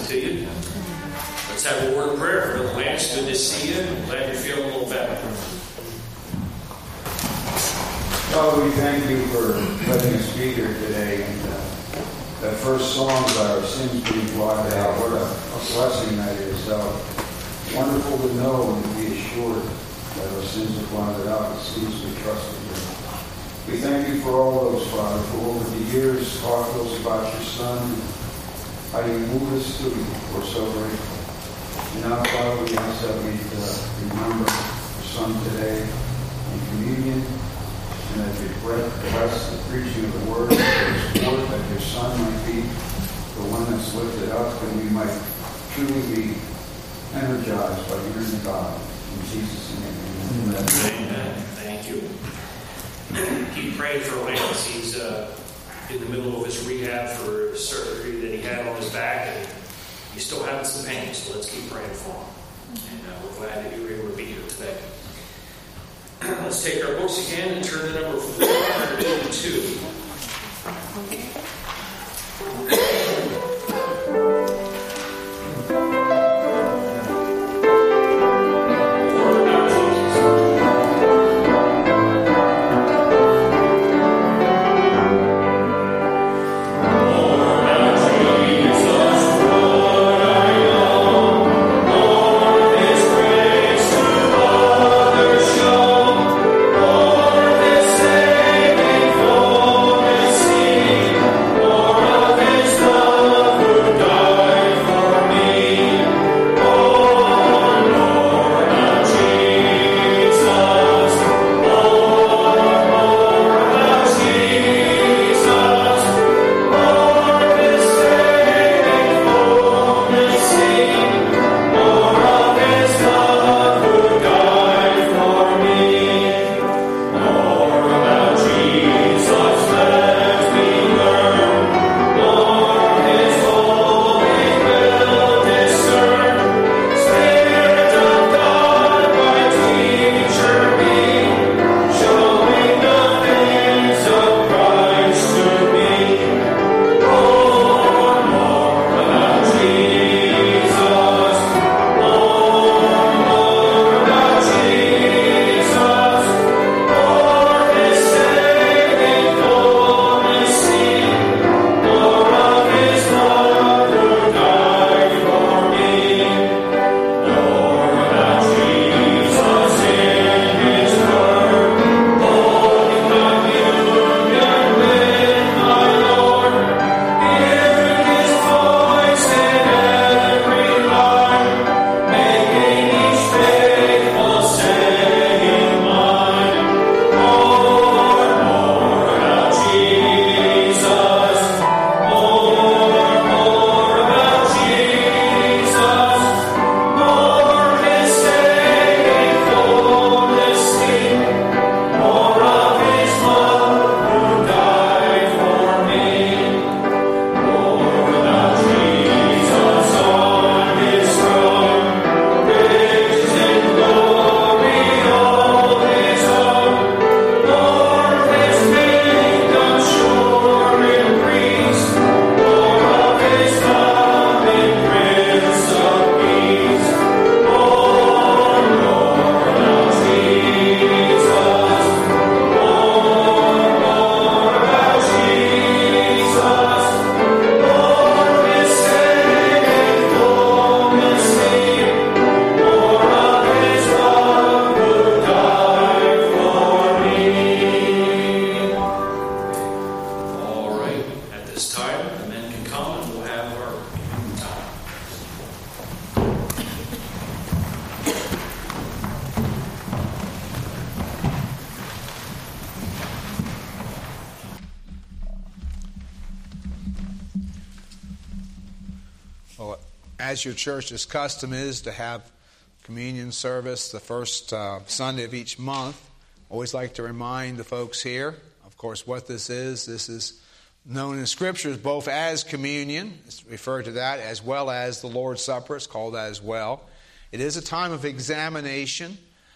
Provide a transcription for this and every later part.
to you. Let's have a word of prayer. Brother Lance, good to see you. I'm glad you're feeling a little better. Father, we thank you for letting us be here today. And that first song about our sins being blotted out, what a blessing that is. Wonderful to know and to be assured that our sins are blotted out as soon as we trust in you. We thank you for all those, Father, who over the years talked to us about your Son, how you moved us to you. We're so grateful. And now, Father, we ask that we remember your Son today in communion, and that you bless the preaching of the word, that your Son might be the one that's lifted up, and we might truly be energized by hearing God. In Jesus' name, amen. Amen. Thank you. Keep praying for Lance. He's in the middle of his rehab for surgery that he had on his back, and he's still having some pain, so let's keep praying for him. And we're glad that you were able to be here today. Let's take our books again and turn to number 482. As your church's custom is to have communion service the first Sunday of each month, I always like to remind the folks here, of course, what this is. This is known in Scriptures both as communion, it's referred to that, as well as the Lord's Supper. It's called that as well. It is a time of examination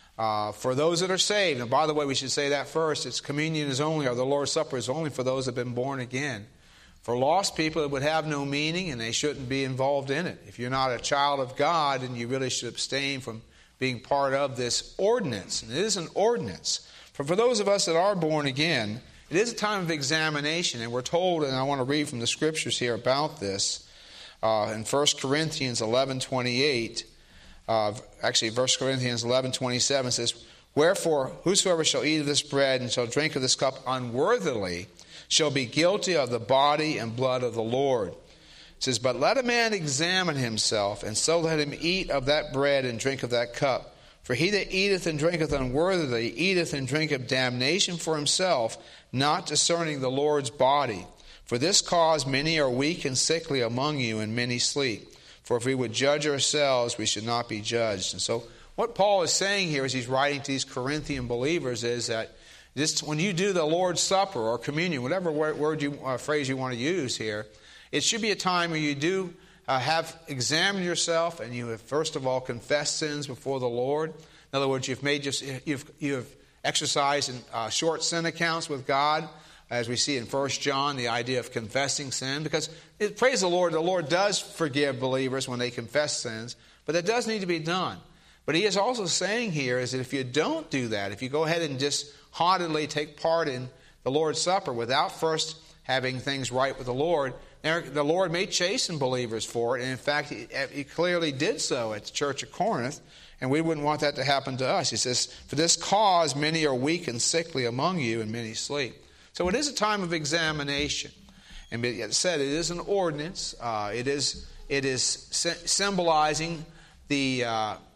for those that are saved. And by the way, we should say that first. It's communion is only, or the Lord's Supper is only for those that have been born again. For lost people, it would have no meaning, and they shouldn't be involved in it. If you're not a child of God, then you really should abstain from being part of this ordinance. And it is an ordinance. For those of us that are born again, it is a time of examination. And we're told, and I want to read from the scriptures here about this, in 1 Corinthians 11:28, actually 1 Corinthians 11:27 says, Wherefore, whosoever shall eat of this bread and shall drink of this cup unworthily shall be guilty of the body and blood of the Lord. It says, But let a man examine himself, and so let him eat of that bread and drink of that cup. For he that eateth and drinketh unworthily eateth and drinketh damnation for himself, not discerning the Lord's body. For this cause many are weak and sickly among you, and many sleep. For if we would judge ourselves, we should not be judged. And so what Paul is saying here as he's writing to these Corinthian believers is that when you do the Lord's Supper or communion, whatever phrase you want to use here, it should be a time where you do have examined yourself, and you have first of all confessed sins before the Lord. In other words, you've exercised in short sin accounts with God, as we see in 1 John, the idea of confessing sin. Because, praise the Lord does forgive believers when they confess sins, but that does need to be done. But he is also saying here is that if you don't do that, if you go ahead and just haughtily take part in the Lord's Supper without first having things right with the Lord, the Lord may chasten believers for it. And in fact, he clearly did so at the church of Corinth, and we wouldn't want that to happen to us. He says, For this cause many are weak and sickly among you, and many sleep. So it is a time of examination. And it said it is an ordinance. It is symbolizing the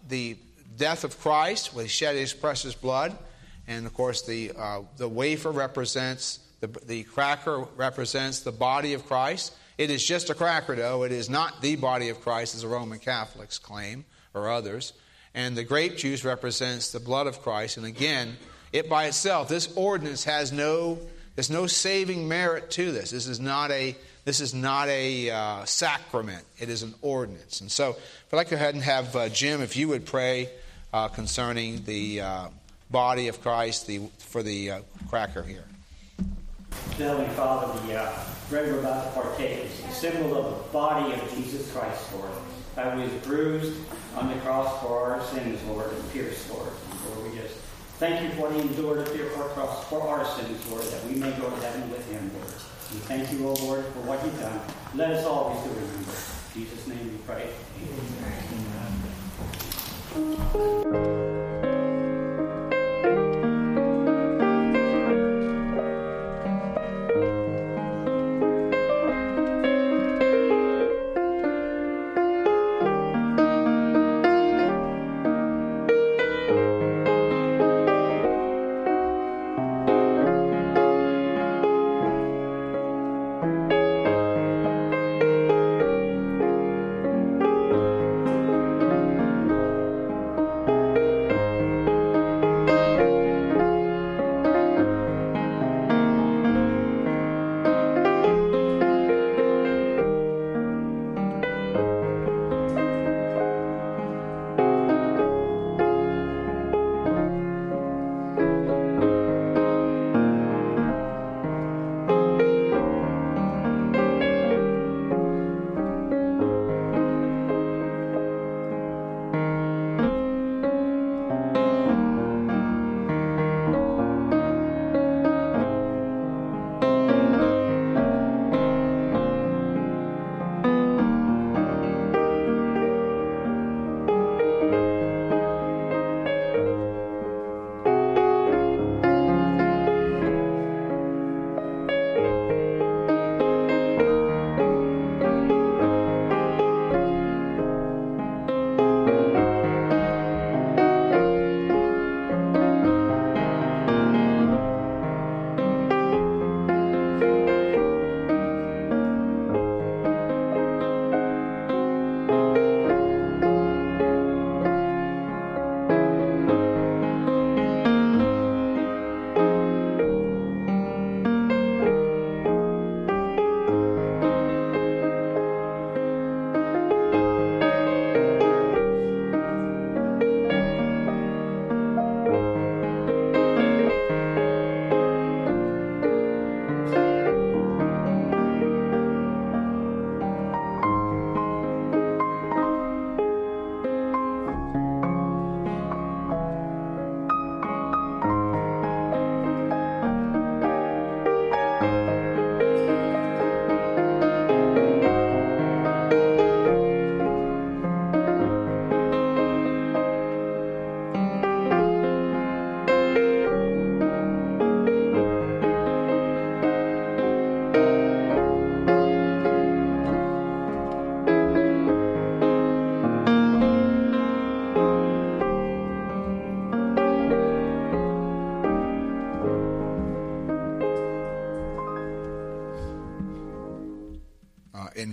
death of Christ, where he shed his precious blood. And of course, the wafer represents, the cracker represents the body of Christ. It is just a cracker, though. It is not the body of Christ, as the Roman Catholics claim, or others. And the grape juice represents the blood of Christ. And again, it by itself, this ordinance there's no saving merit to this. This is not a sacrament. It is an ordinance. And so, if I'd like to go ahead and have Jim, if you would pray concerning the body of Christ for the cracker here. Heavenly Father, the bread we're about to partake is a symbol of the body of Jesus Christ, Lord. That was bruised on the cross for our sins, Lord, and pierced, Lord. And Lord, we just thank you for what he endured up there for our cross for our sins, Lord, that we may go to heaven with him, Lord. We thank you, O Lord, for what you've done. Let us always do remember. In Jesus' name we pray. Amen.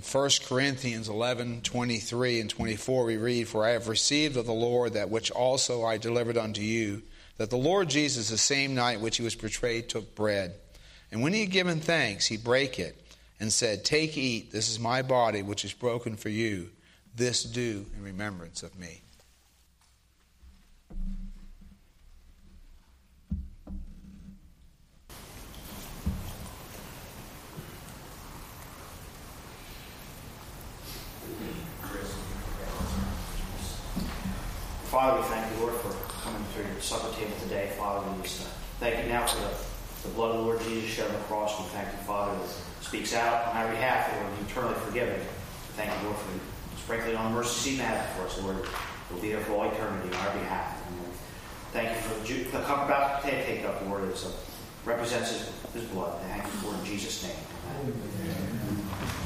1 Corinthians 11:23 and 24 we read, "For I have received of the Lord that which also I delivered unto you, that the Lord Jesus, the same night which he was betrayed, took bread. And when he had given thanks, he brake it, and said, Take, eat, this is my body, which is broken for you. This do in remembrance of me." Father, we thank you, Lord, for coming to your supper table today. Father, we just thank you now for the blood of the Lord Jesus shed on the cross. We thank you, Father, that speaks out on our behalf, Lord, and eternally forgiven. We thank you, Lord, for sprinkling on the mercy seat in heaven for us, Lord. We'll be there for all eternity on our behalf. And Lord, thank you for the cup about to take up, Lord. It represents his blood. Thank you for it in Jesus' name. Amen.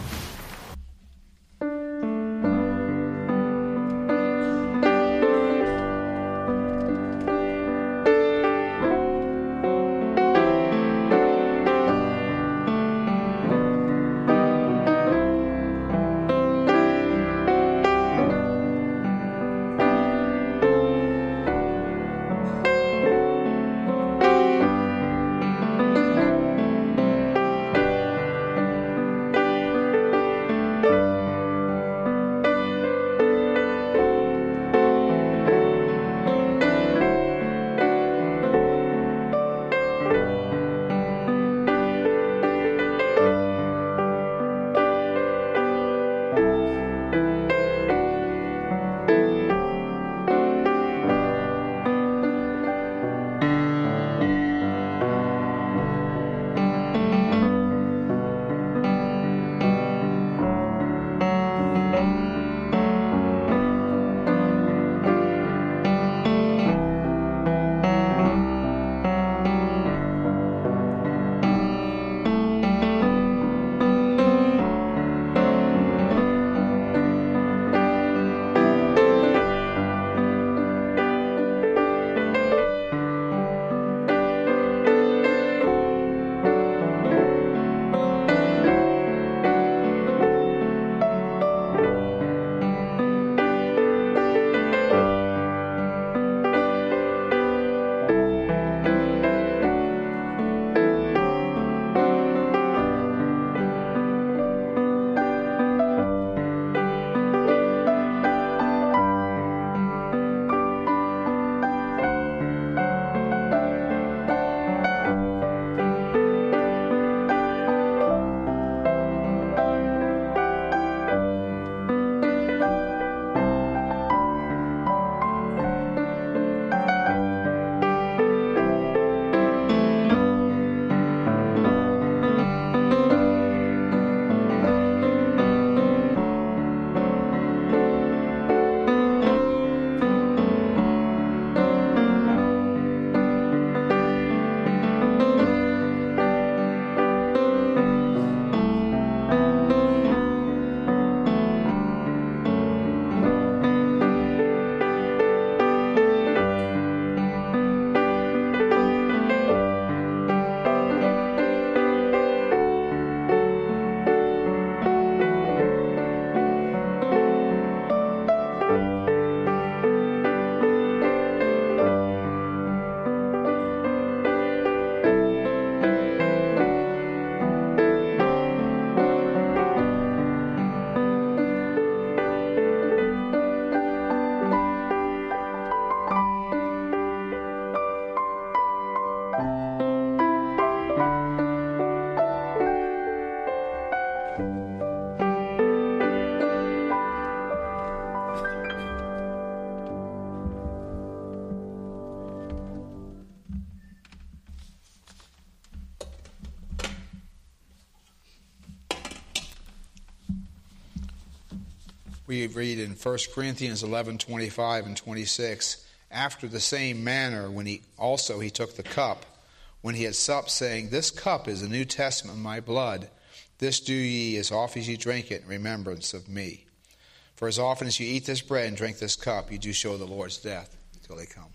We read in 1 Corinthians 11:25 and 26, "After the same manner, when he took the cup, when he had supped, saying, This cup is the New Testament in my blood. This do ye as often as ye drink it in remembrance of me. For as often as you eat this bread and drink this cup, you do show the Lord's death until he come."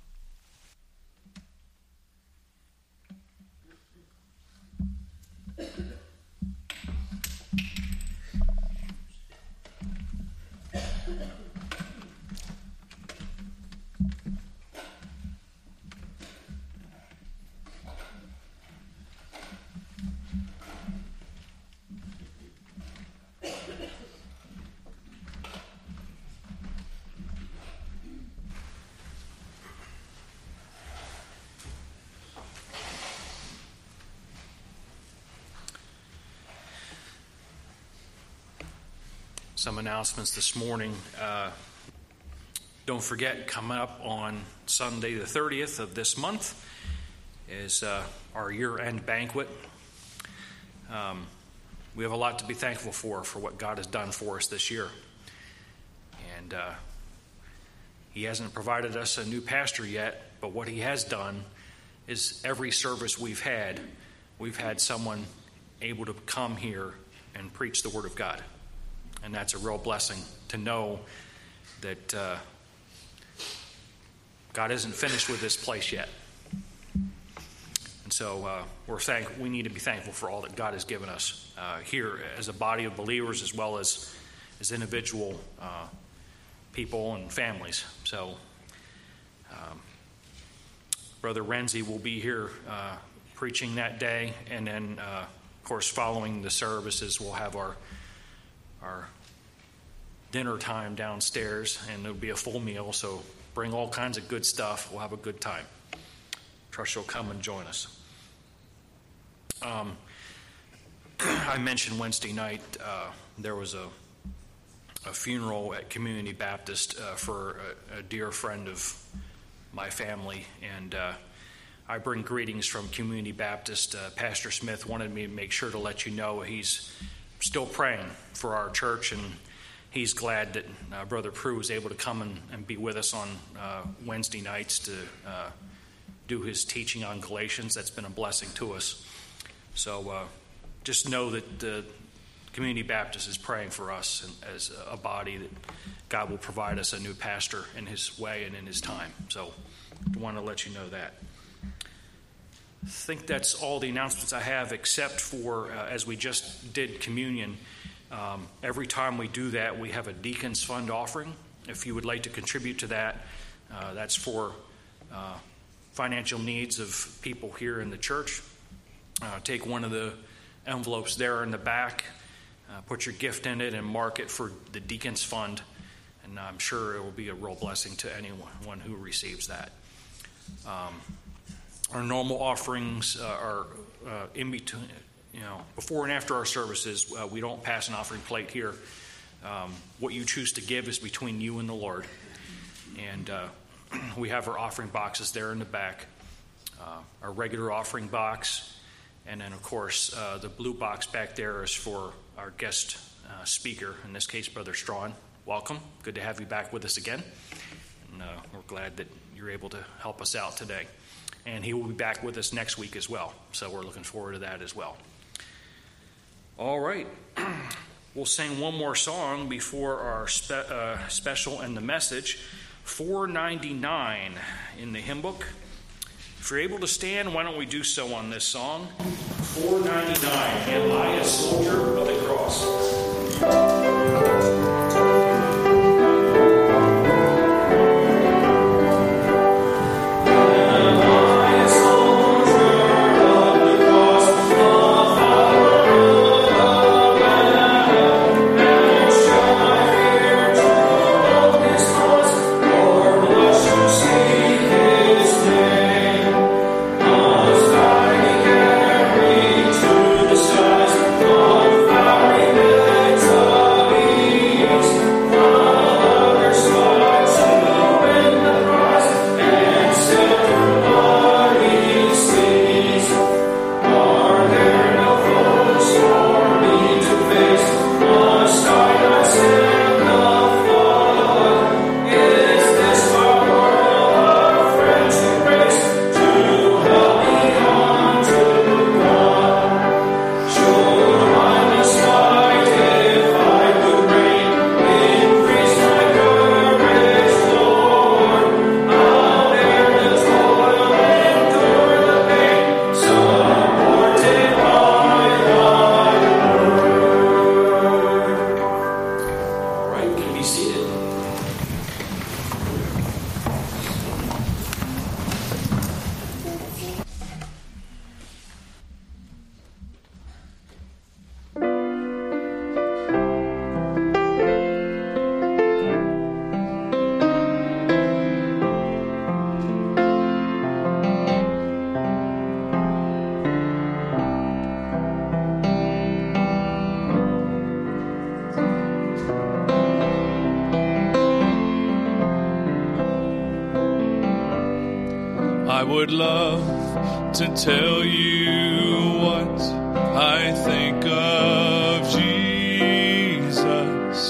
some announcements this morning. Don't forget, coming up on Sunday the 30th of this month is our year-end banquet. We have a lot to be thankful for what God has done for us this year. And He hasn't provided us a new pastor yet, but what He has done is every service we've had someone able to come here and preach the Word of God. And that's a real blessing to know that God isn't finished with this place yet. And so we need to be thankful for all that God has given us here as a body of believers, as well as individual people and families. So Brother Renzi will be here preaching that day, and then of course following the services we'll have our dinner time downstairs, and it'll be a full meal, so bring all kinds of good stuff. We'll have a good time. Trust you'll come and join us. I mentioned Wednesday night there was a funeral at Community Baptist for a dear friend of my family, and I bring greetings from Community Baptist. Pastor Smith wanted me to make sure to let you know he's still praying for our church, and he's glad that Brother Prue was able to come and be with us on Wednesday nights to do his teaching on Galatians. That's been a blessing to us. So just know that Community Baptist is praying for us as a body, that God will provide us a new pastor in His way and in His time. So I want to let you know that. I think that's all the announcements I have, except for as we just did communion. Every time we do that, we have a Deacons Fund offering. If you would like to contribute to that, that's for financial needs of people here in the church. Take one of the envelopes there in the back, put your gift in it, and mark it for the Deacons Fund, and I'm sure it will be a real blessing to anyone who receives that. Our normal offerings are in between. Before and after our services, we don't pass an offering plate here. What you choose to give is between you and the Lord. And we have our offering boxes there in the back, our regular offering box, and then, of course, the blue box back there is for our guest speaker, in this case, Brother Strawn. Welcome. Good to have you back with us again. And we're glad that you're able to help us out today. And he will be back with us next week as well. So we're looking forward to that as well. All right. We'll sing one more song before our special and the message. 499 in the hymn book. If you're able to stand, why don't we do so on this song? 499, Am I a Soldier of the Cross? To the skies, on fiery victory. would love to tell you what I think of Jesus,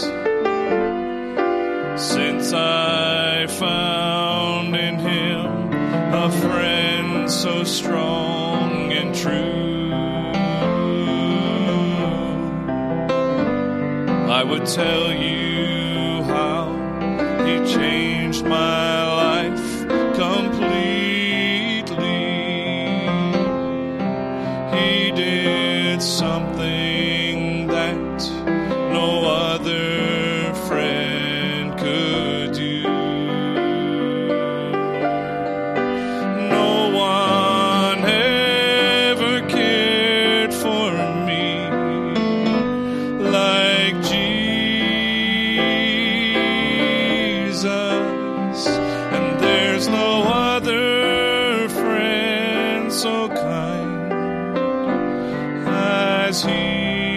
since I found in him a friend so strong and true. I would tell you how he changed my life completely. He did something that no other friend could do. No one ever cared for me like Jesus, and there's no other friend so kind as he.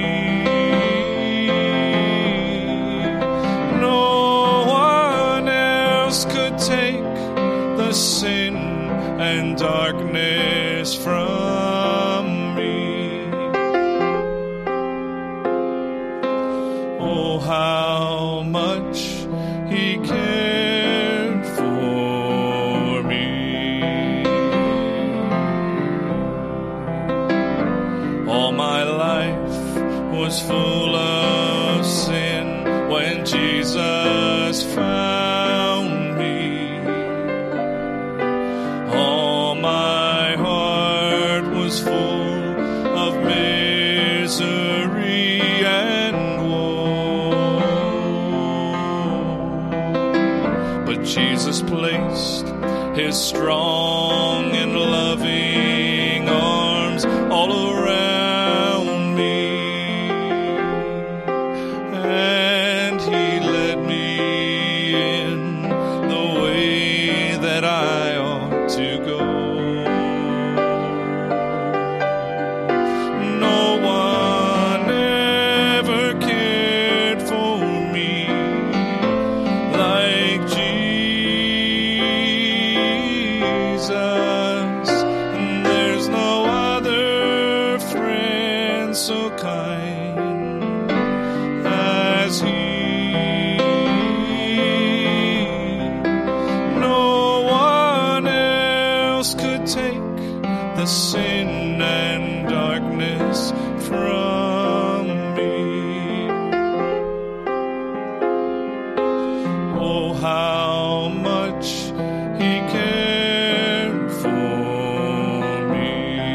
No one else could take the sin and darkness from me. Oh, how much he cared for me. All my life was full of sin when Jesus found me. All my heart was full of misery and woe. But Jesus placed his strong and loving arms all around me, and he led me in the way that I ought to go. No one ever cared for me like Jesus, and there's no other friend so kind as he. No one else could take the sin and darkness from me. Oh, how much he cared for me.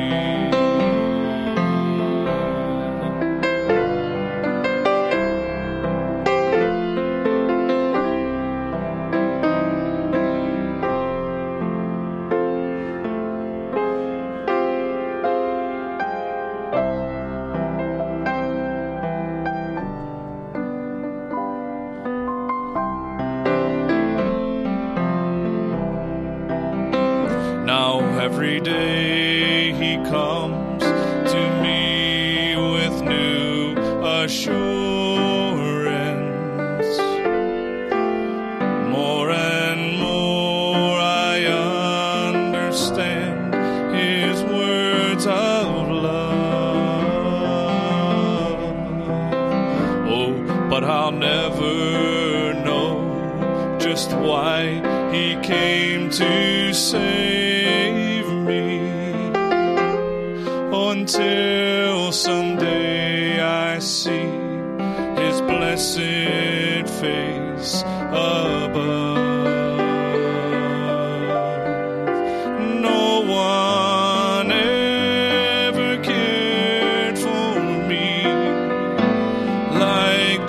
Now every day he comes to me with new assurance. More and more I understand his words of love. Oh, but I'll never know just why he came to save me, until someday I see his blessed face above. No one ever cared for me like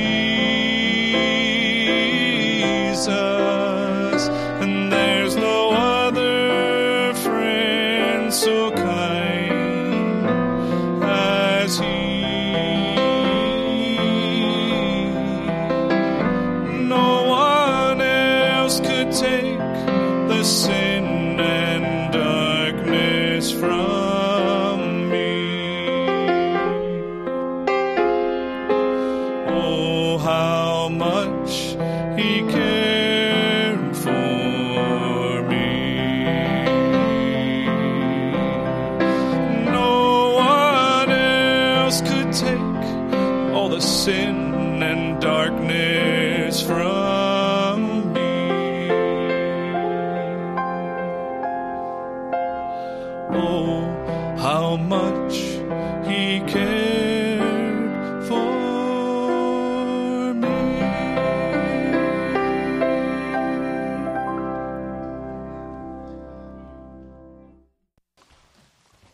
Jesus, and there's no other friend so kind as he. No one else could take the sin and darkness from me. Oh, how much he cared for me.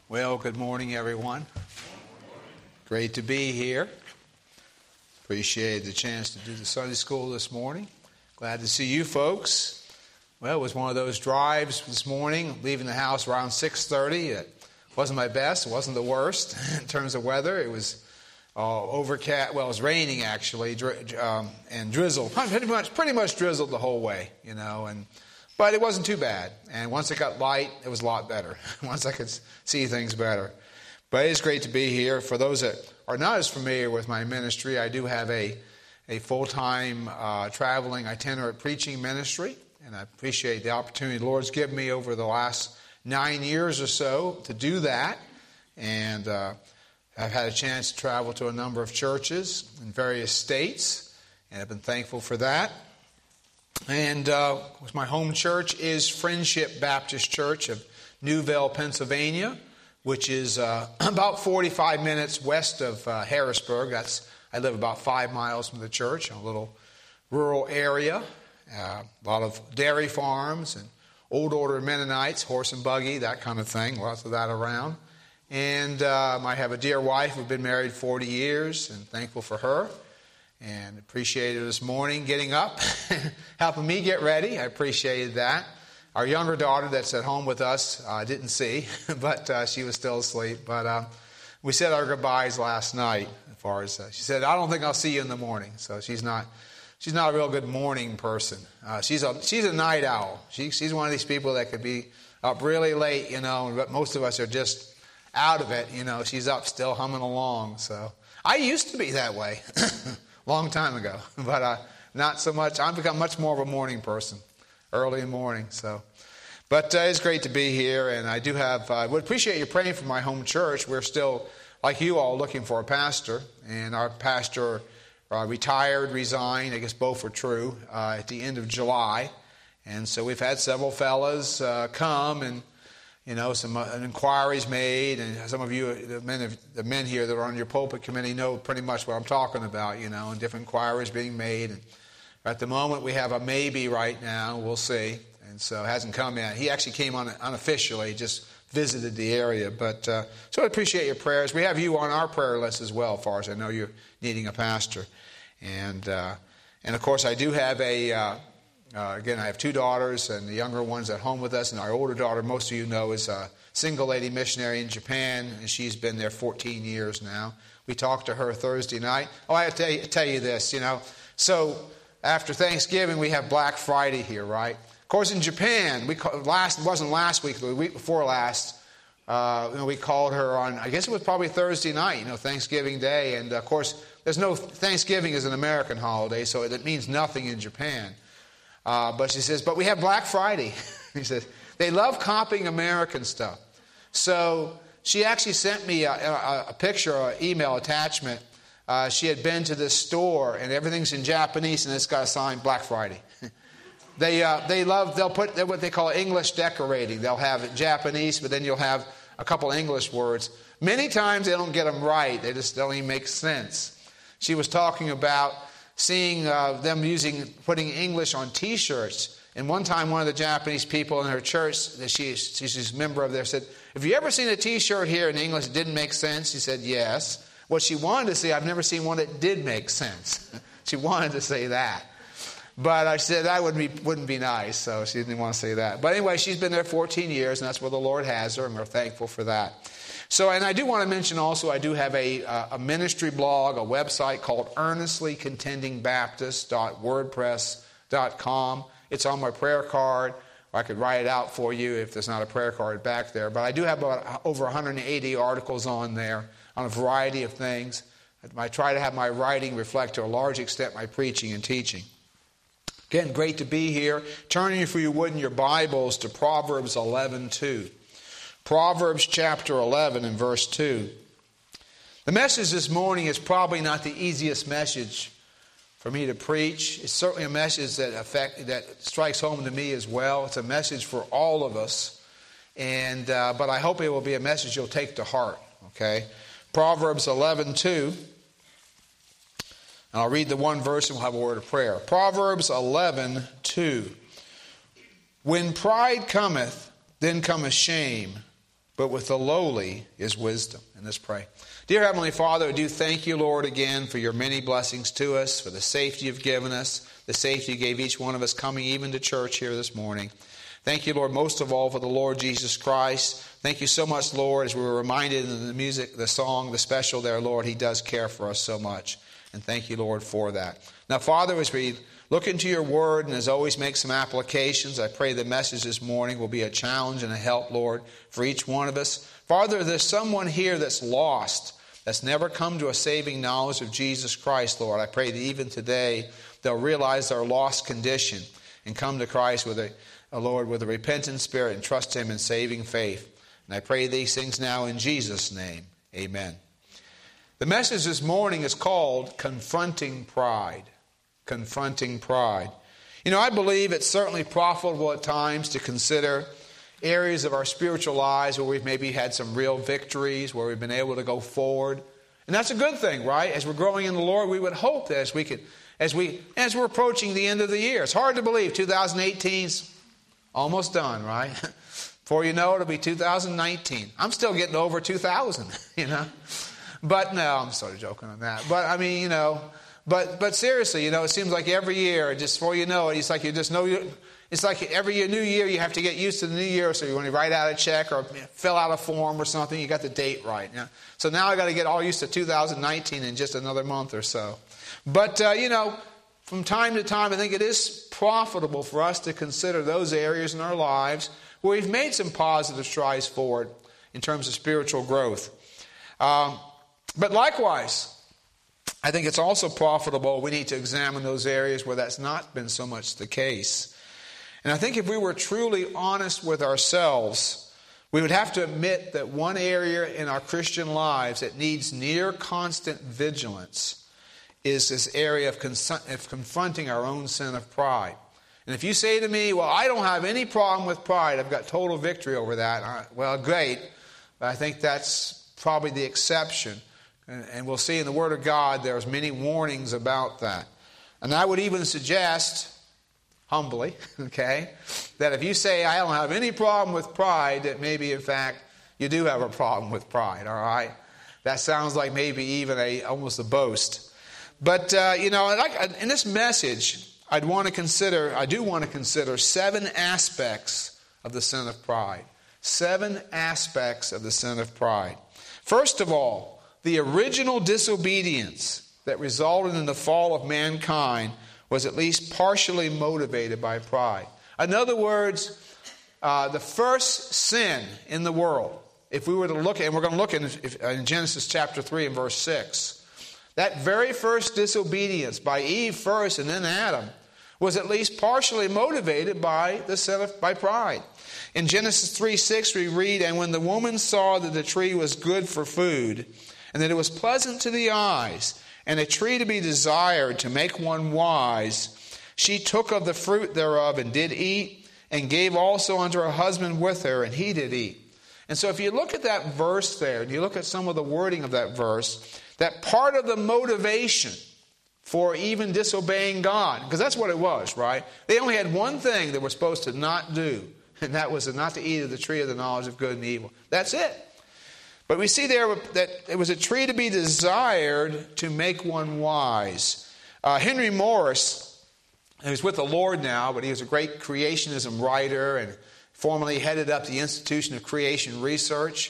Well, good morning, everyone. Great to be here. Appreciate the chance to do the Sunday school this morning. Glad to see you folks. Well, it was one of those drives this morning, leaving the house around 6:30. It wasn't my best. It wasn't the worst in terms of weather. It was overcast. Well, it was raining actually, and drizzled. Pretty much drizzled the whole way, but it wasn't too bad. And once it got light, it was a lot better. Once I could see things better. But it is great to be here. For those that are not as familiar with my ministry, I do have a full-time traveling itinerant preaching ministry. And I appreciate the opportunity the Lord's given me over the last 9 years or so to do that. And I've had a chance to travel to a number of churches in various states. And I've been thankful for that. And my home church is Friendship Baptist Church of Newville, Pennsylvania, which is about 45 minutes west of Harrisburg. I live about 5 miles from the church, in a little rural area. A lot of dairy farms and old order Mennonites, horse and buggy, that kind of thing. Lots of that around. And I have a dear wife. We've been married 40 years, and thankful for her. And appreciated this morning getting up, helping me get ready. I appreciated that. Our younger daughter that's at home with us didn't see, but she was still asleep. But we said our goodbyes last night. As far as she said, I don't think I'll see you in the morning. So she's not a real good morning person. She's a night owl. She's one of these people that could be up really late, but most of us are just out of it. She's up still humming along. So I used to be that way. Long time ago, but not so much. I've become much more of a morning person, early in the morning. But it's great to be here, and I do have. I would appreciate you praying for my home church. We're still, like you all, looking for a pastor, and our pastor resigned. I guess both are true at the end of July, and so we've had several fellas come and. Some inquiries made, and some of you, the men here that are on your pulpit committee, know pretty much what I'm talking about, and different inquiries being made. And at the moment, we have a maybe right now. We'll see. And so it hasn't come yet. He actually came on unofficially, just visited the area. But so I appreciate your prayers. We have you on our prayer list as well, as far as I know you're needing a pastor. And of course, I do have again, I have 2 daughters, and the younger one's at home with us, and our older daughter, most of you know, is a single lady missionary in Japan, and she's been there 14 years now. We talked to her Thursday night. Oh, I have to tell you this, So after Thanksgiving, we have Black Friday here, right? Of course, in Japan, it wasn't last week, the week before last, we called her on, I guess it was probably Thursday night, Thanksgiving Day, and of course, there's no Thanksgiving is an American holiday, so it means nothing in Japan. But she says, but we have Black Friday. He says, they love copying American stuff. So she actually sent me a picture, an email attachment. She had been to this store, and everything's in Japanese, and it's got a sign, Black Friday. They'll put what they call English decorating. They'll have it Japanese, but then you'll have a couple English words. Many times they don't get them right. They just don't even make sense. She was talking about seeing them putting English on T-shirts. And one time, one of the Japanese people in her church, that she's a member of there, said, have you ever seen a T-shirt here in English that didn't make sense? She said, yes. What she wanted to say, I've never seen one that did make sense. She wanted to say that. But I said that wouldn't be nice, so she didn't want to say that. But anyway, she's been there 14 years, and that's where the Lord has her, and we're thankful for that. So, and I do want to mention also, I do have a ministry blog, a website called earnestlycontendingbaptist.wordpress.com. It's on my prayer card. Or I could write it out for you if there's not a prayer card back there. But I do have over 180 articles on there on a variety of things. I try to have my writing reflect to a large extent my preaching and teaching. Again, great to be here. Turning, if you would, in your Bibles to Proverbs 11:2. Proverbs chapter 11 and verse 2. The message this morning is probably not the easiest message for me to preach. It's certainly a message that strikes home to me as well. It's a message for all of us, but I hope it will be a message you'll take to heart. Okay, Proverbs 11:2. And I'll read the one verse and we'll have a word of prayer. Proverbs 11:2. When pride cometh, then cometh shame. but with the lowly is wisdom. And let's pray. Dear Heavenly Father, I do thank you, Lord, again for your many blessings to us, for the safety you've given us, the safety you gave each one of us coming even to church here this morning. Thank you, Lord, most of all for the Lord Jesus Christ. Thank you so much, Lord, as we were reminded in the music, the song, the special there, Lord, He does care for us so much. And thank you, Lord, for that. Now, Father, as we look into your word and as always make some applications, I pray the message this morning will be a challenge and a help, Lord, for each one of us. Father, there's someone here that's lost, that's never come to a saving knowledge of Jesus Christ, Lord. I pray that even today they'll realize their lost condition and come to Christ with Lord, with a repentant spirit and trust Him in saving faith. And I pray these things now in Jesus' name. Amen. The message this morning is called Confronting Pride. Confronting pride. You know, I believe it's certainly profitable at times to consider areas of our spiritual lives where we've maybe had some real victories, where we've been able to go forward. And that's a good thing, right? As we're growing in the Lord, we would hope that as we're approaching the end of the year. It's hard to believe 2018's almost done, right? Before you know it, it'll be 2019. I'm still getting over 2000, you know. But no, I'm sort of joking on that. But I mean, you know, but seriously, you know, it seems like every year, just before you know it, it's like you just know it's like every new year you have to get used to the new year. So when you write out a check or fill out a form or something, you got the date right. You know? So now I got to get all used to 2019 in just another month or so. But you know, from time to time, I think it is profitable for us to consider those areas in our lives where we've made some positive strides forward in terms of spiritual growth. But likewise, I think it's also profitable. We need to examine those areas where that's not been so much the case. And I think if we were truly honest with ourselves, we would have to admit that one area in our Christian lives that needs near constant vigilance is this area of confronting our own sin of pride. And if you say to me, well, I don't have any problem with pride, I've got total victory over that, well, great. But I think that's probably the exception. And we'll see in the Word of God there's many warnings about that. And I would even suggest, humbly, okay, that if you say I don't have any problem with pride, that maybe in fact you do have a problem with pride, all right? That sounds like maybe even almost a boast. But, you know, in this message, I do want to consider 7 aspects of the sin of pride. 7 aspects of the sin of pride. First of all, the original disobedience that resulted in the fall of mankind was at least partially motivated by pride. In other words, the first sin in the world, if we were to look at, and we're going to look in Genesis chapter 3 and verse 6, that very first disobedience by Eve first and then Adam was at least partially motivated by by pride. In Genesis 3:6 we read, "And when the woman saw that the tree was good for food, and that it was pleasant to the eyes, and a tree to be desired to make one wise, she took of the fruit thereof and did eat, and gave also unto her husband with her, and he did eat." And so if you look at that verse there, and you look at some of the wording of that verse, that part of the motivation for even disobeying God, because that's what it was, right? They only had one thing they were supposed to not do, and that was not to eat of the tree of the knowledge of good and evil. That's it. But we see there that it was a tree to be desired to make one wise. Henry Morris, who's with the Lord now, but he was a great creationism writer and formerly headed up the Institution of Creation Research.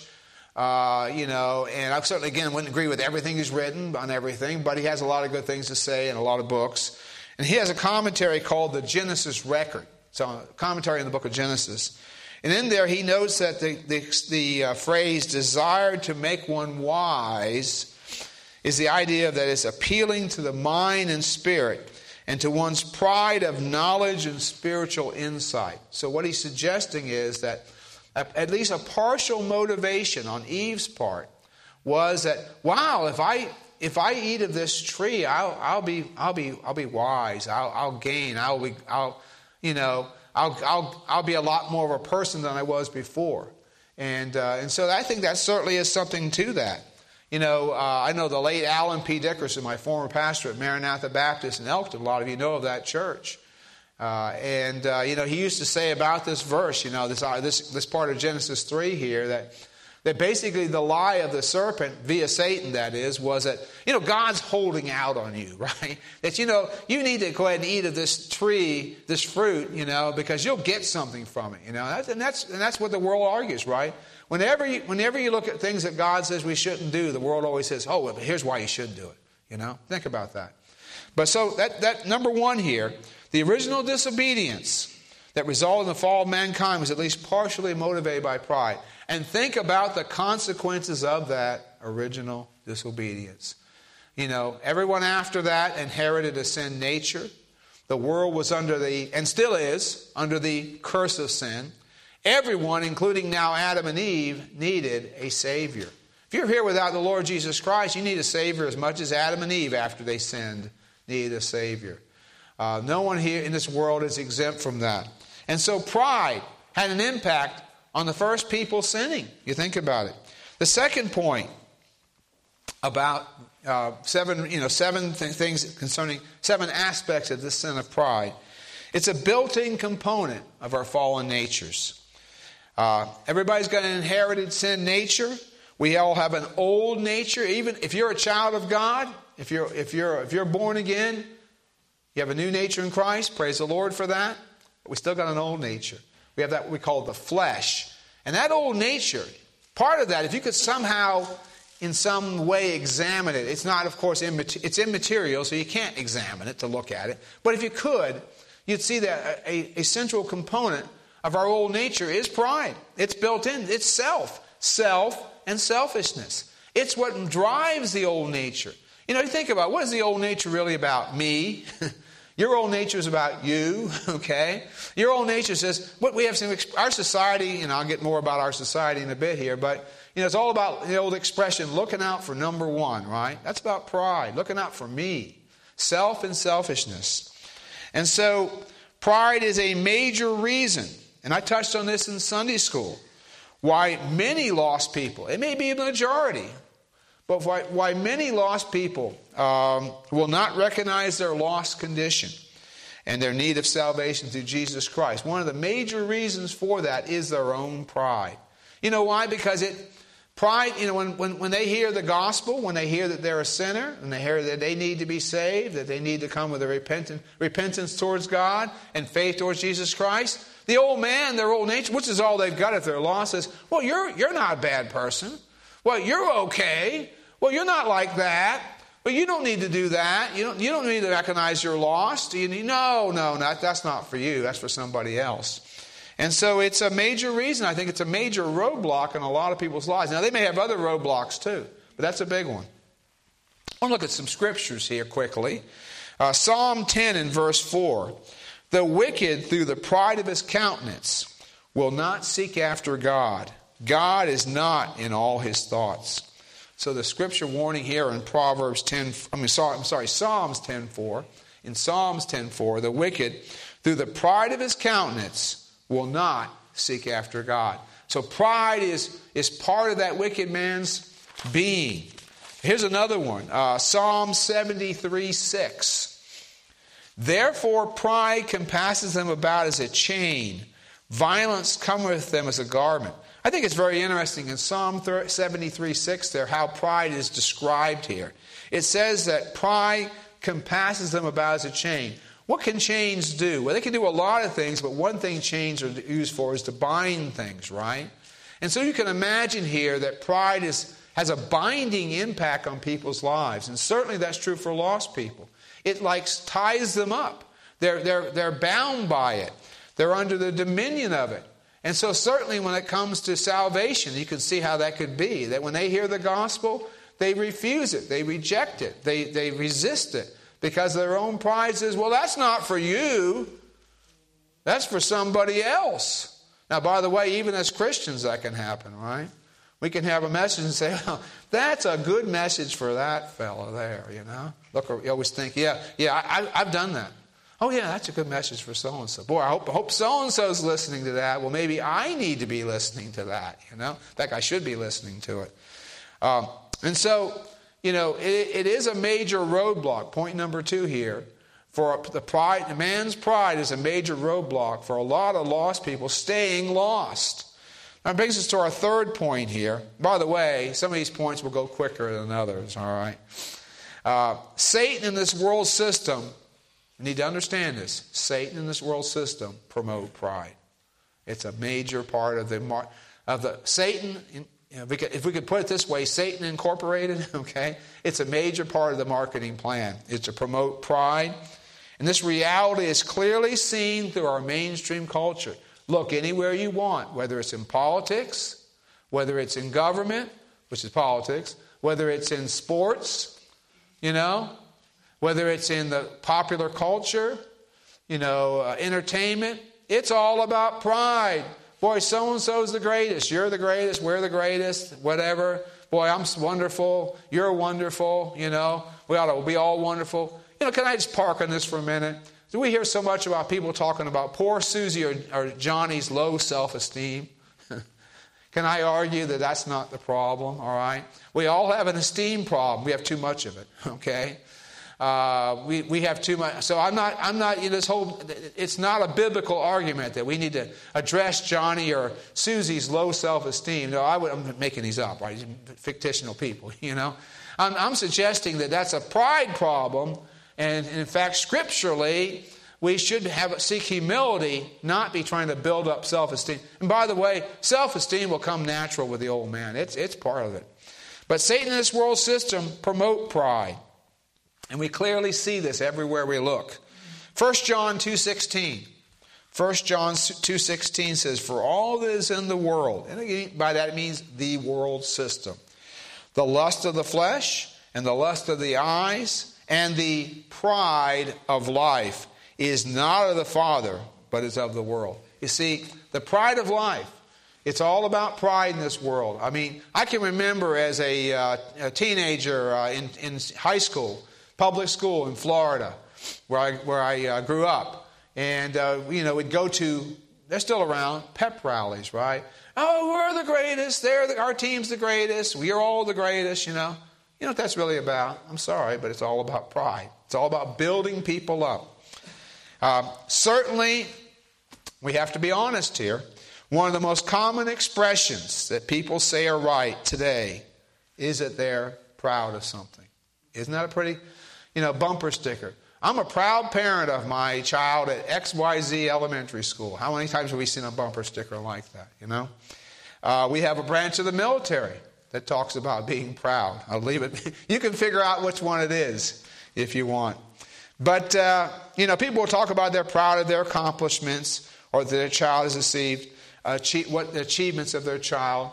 And I certainly, again, wouldn't agree with everything he's written on everything, but he has a lot of good things to say and a lot of books. And he has a commentary called the Genesis Record. It's a commentary on the book of Genesis. And in there he notes that the phrase "desired to make one wise" is the idea that it's appealing to the mind and spirit and to one's pride of knowledge and spiritual insight. So what he's suggesting is that at least a partial motivation on Eve's part was that, wow, if I eat of this tree, I'll be wise. I'll gain. I'll be a lot more of a person than I was before. And so I think that certainly is something to that. I know the late Alan P. Dickerson, my former pastor at Maranatha Baptist in Elkton. A lot of you know of that church. He used to say about this verse, this part of Genesis 3 here, That basically the lie of the serpent, via Satan that is, was that, God's holding out on you, right? That, you need to go ahead and eat of this tree, this fruit, because you'll get something from it, And that's what the world argues, right? Whenever you look at things that God says we shouldn't do, the world always says, oh, well, here's why you should do it, Think about that. But so that number one here, the original disobedience that resulted in the fall of mankind was at least partially motivated by pride. And think about the consequences of that original disobedience. Everyone after that inherited a sin nature. The world was and still is, under the curse of sin. Everyone, including now Adam and Eve, needed a Savior. If you're here without the Lord Jesus Christ, you need a Savior as much as Adam and Eve, after they sinned, needed a Savior. No one here in this world is exempt from that. And so pride had an impact on the first people sinning. You think about it. The second point about seven aspects of this sin of pride. It's a built-in component of our fallen natures. Everybody's got an inherited sin nature. We all have an old nature. Even if you're a child of God, if you're born again, you have a new nature in Christ. Praise the Lord for that. But we still got an old nature. We have that we call the flesh. And that old nature, part of that, if you could somehow in some way examine it, it's not, of course, it's immaterial, so you can't examine it to look at it. But if you could, you'd see that a central component of our old nature is pride. It's built in. It's self and selfishness. It's what drives the old nature. You think about, what is the old nature really about? Me. Your old nature is about you, okay? Your old nature says, what we have our society, I'll get more about our society in a bit here, but, it's all about the old expression, looking out for number one, right? That's about pride, looking out for me. Self and selfishness. And so, pride is a major reason, and I touched on this in Sunday school, why many lost people, it may be a majority, but why many lost people will not recognize their lost condition and their need of salvation through Jesus Christ. One of the major reasons for that is their own pride. You know why? Because pride, when they hear the gospel, when they hear that they're a sinner, and they hear that they need to be saved, that they need to come with a repentance towards God and faith towards Jesus Christ, the old man, their old nature, which is all they've got if they're lost, says, well, you're not a bad person. Well, you're okay. Well, you're not like that. But you don't need to do that. You don't need to recognize you're lost. No, that's not for you. That's for somebody else. And so it's a major reason. I think it's a major roadblock in a lot of people's lives. Now, they may have other roadblocks too, but that's a big one. I want to look at some scriptures here quickly. Psalm 10 and verse 4. The wicked, through the pride of his countenance, will not seek after God. God is not in all his thoughts. So the scripture warning here in Psalms 10:4. In Psalms 10:4, the wicked, through the pride of his countenance, will not seek after God. So pride is part of that wicked man's being. Here's another one. Psalm 73:6. Therefore pride compasses them about as a chain. Violence cometh them as a garment. I think it's very interesting in Psalm 73:6 there how pride is described here. It says that pride compasses them about as a chain. What can chains do? Well, they can do a lot of things, but one thing chains are used for is to bind things, right? And so you can imagine here that pride has a binding impact on people's lives. And certainly that's true for lost people. It ties them up. They're bound by it. They're under the dominion of it. And so certainly when it comes to salvation, you can see how that could be. That when they hear the gospel, they refuse it. They reject it. They resist it. Because their own pride says, well, that's not for you. That's for somebody else. Now, by the way, even as Christians that can happen, right? We can have a message and say, well, that's a good message for that fellow there, Look, you always think, I've done that. Oh, yeah, that's a good message for so-and-so. Boy, I hope so-and-so's listening to that. Well, maybe I need to be listening to that, In fact, I should be listening to it. And so, it is a major roadblock. Point number 2 here. For the man's pride is a major roadblock for a lot of lost people staying lost. That brings us to our third point here. By the way, some of these points will go quicker than others, all right? Satan in this world system, you need to understand this. Satan in this world system promote pride. It's a major part of the Satan. If we could put it this way, Satan Incorporated, okay? It's a major part of the marketing plan. It's to promote pride. And this reality is clearly seen through our mainstream culture. Look anywhere you want, whether it's in politics, whether it's in government, which is politics, whether it's in sports, whether it's in the popular culture, entertainment. It's all about pride. Boy, so-and-so's the greatest. You're the greatest. We're the greatest. Whatever. Boy, I'm wonderful. You're wonderful. We ought to be all wonderful. Can I just park on this for a minute? Do we hear so much about people talking about poor Susie or Johnny's low self-esteem? Can I argue that that's not the problem, all right? We all have an esteem problem. We have too much of it, okay? We have too much. So I'm not in this whole, it's not a biblical argument that we need to address Johnny or Susie's low self-esteem. No, I'm making these up, right? Fictional people, I'm suggesting that that's a pride problem. And in fact, scripturally, we should seek humility, not be trying to build up self-esteem. And by the way, self-esteem will come natural with the old man. It's part of it. But Satan in this world system promote pride. And we clearly see this everywhere we look. 1 John 2:16. 1 John 2:16 says, "For all that is in the world," and again, by that it means the world system, "the lust of the flesh and the lust of the eyes and the pride of life is not of the Father, but is of the world." You see, the pride of life, it's all about pride in this world. I mean, I can remember as a teenager in high school, public school in Florida, where I grew up. And, we'd go to, they're still around, pep rallies, right? Oh, we're the greatest. Our team's the greatest. We're all the greatest, You know what that's really about? I'm sorry, but it's all about pride. It's all about building people up. Certainly, we have to be honest here. One of the most common expressions that people say are right today is that they're proud of something. Isn't that a pretty, bumper sticker? I'm a proud parent of my child at XYZ Elementary School. How many times have we seen a bumper sticker like that, We have a branch of the military that talks about being proud. I'll leave it. You can figure out which one it is if you want. But, people will talk about they're proud of their accomplishments or that their child has what the achievements of their child.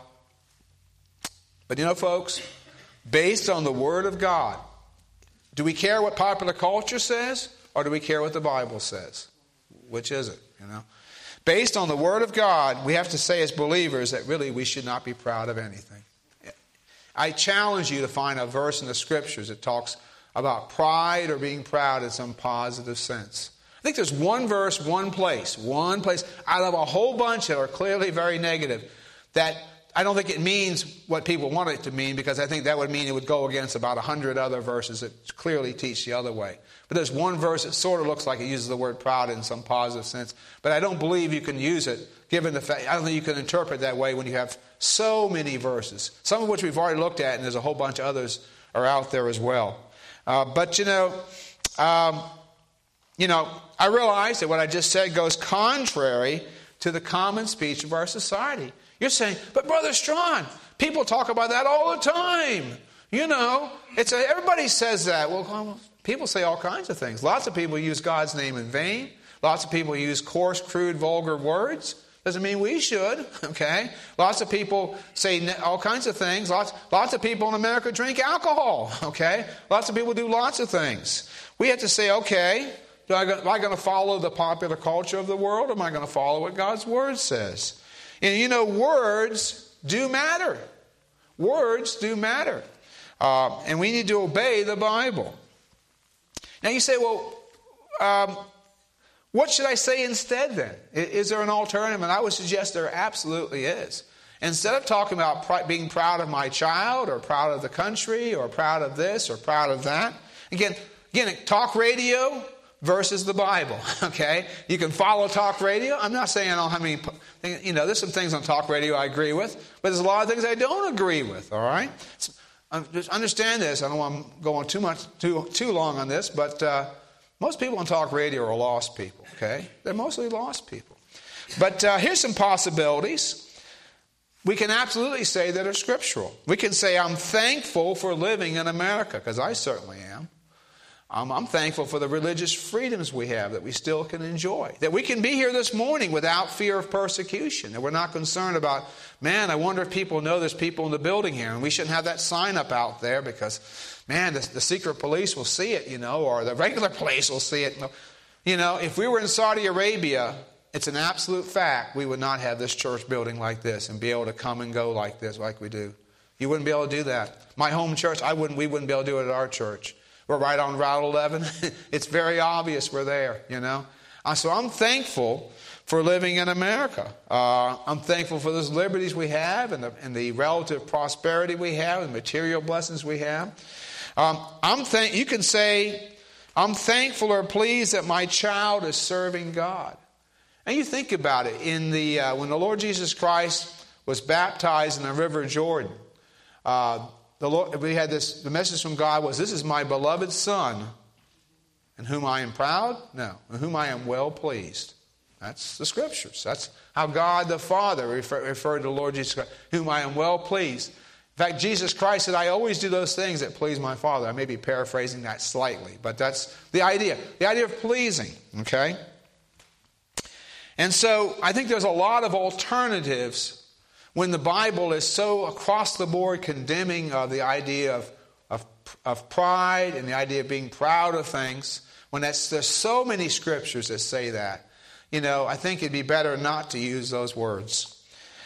But, folks, based on the Word of God, do we care what popular culture says or do we care what the Bible says? Which is it, Based on the Word of God, we have to say as believers that really we should not be proud of anything. I challenge you to find a verse in the Scriptures that talks about pride or being proud in some positive sense. I think there's one verse, one place out of a whole bunch that are clearly very negative that I don't think it means what people want it to mean, because I think that would mean it would go against about 100 other verses that clearly teach the other way. But there's one verse that sort of looks like it uses the word proud in some positive sense. But I don't believe you can use it, given the fact, I don't think you can interpret that way when you have so many verses, some of which we've already looked at, and there's a whole bunch of others are out there as well. But I realize that what I just said goes contrary to the common speech of our society. You're saying, but Brother Strawn, people talk about that all the time. Everybody says that. Well, people say all kinds of things. Lots of people use God's name in vain. Lots of people use coarse, crude, vulgar words. Doesn't mean we should, okay? Lots of people say all kinds of things. Lots of people in America drink alcohol, okay? Lots of people do lots of things. We have to say, okay, am I going to follow the popular culture of the world, or am I going to follow what God's Word says? And words do matter. Words do matter. And we need to obey the Bible. Now you say, well, what should I say instead then? Is there an alternative? And I would suggest there absolutely is. Instead of talking about being proud of my child or proud of the country or proud of this or proud of that, again, talk radio, versus the Bible, okay? You can follow talk radio. I'm not saying I don't have any, there's some things on talk radio I agree with, but there's a lot of things I don't agree with, all right? Just understand this. I don't want to go on too long on this, but most people on talk radio are lost people, okay? They're mostly lost people. But here's some possibilities. We can absolutely say that are scriptural. We can say, I'm thankful for living in America, because I certainly am. I'm thankful for the religious freedoms we have that we still can enjoy. That we can be here this morning without fear of persecution. That we're not concerned about, man, I wonder if people know there's people in the building here. And we shouldn't have that sign up out there because, man, the secret police will see it, or the regular police will see it. If we were in Saudi Arabia, it's an absolute fact we would not have this church building like this and be able to come and go like this, like we do. You wouldn't be able to do that. My home church, we wouldn't be able to do it at our church. We're right on Route 11. It's very obvious we're there, So I'm thankful for living in America. I'm thankful for those liberties we have and the relative prosperity we have and material blessings we have. You can say, I'm thankful or pleased that my child is serving God. And you think about it. When the Lord Jesus Christ was baptized in the River Jordan, the message from God was, this is my beloved Son, in whom I am proud? No, in whom I am well pleased. That's the Scriptures. That's how God the Father referred to the Lord Jesus Christ, whom I am well pleased. In fact, Jesus Christ said, I always do those things that please my Father. I may be paraphrasing that slightly, but that's the idea. The idea of pleasing, okay? And so I think there's a lot of alternatives when the Bible is so across the board condemning of the idea of pride and the idea of being proud of things. There's so many scriptures that say that. I think it'd be better not to use those words.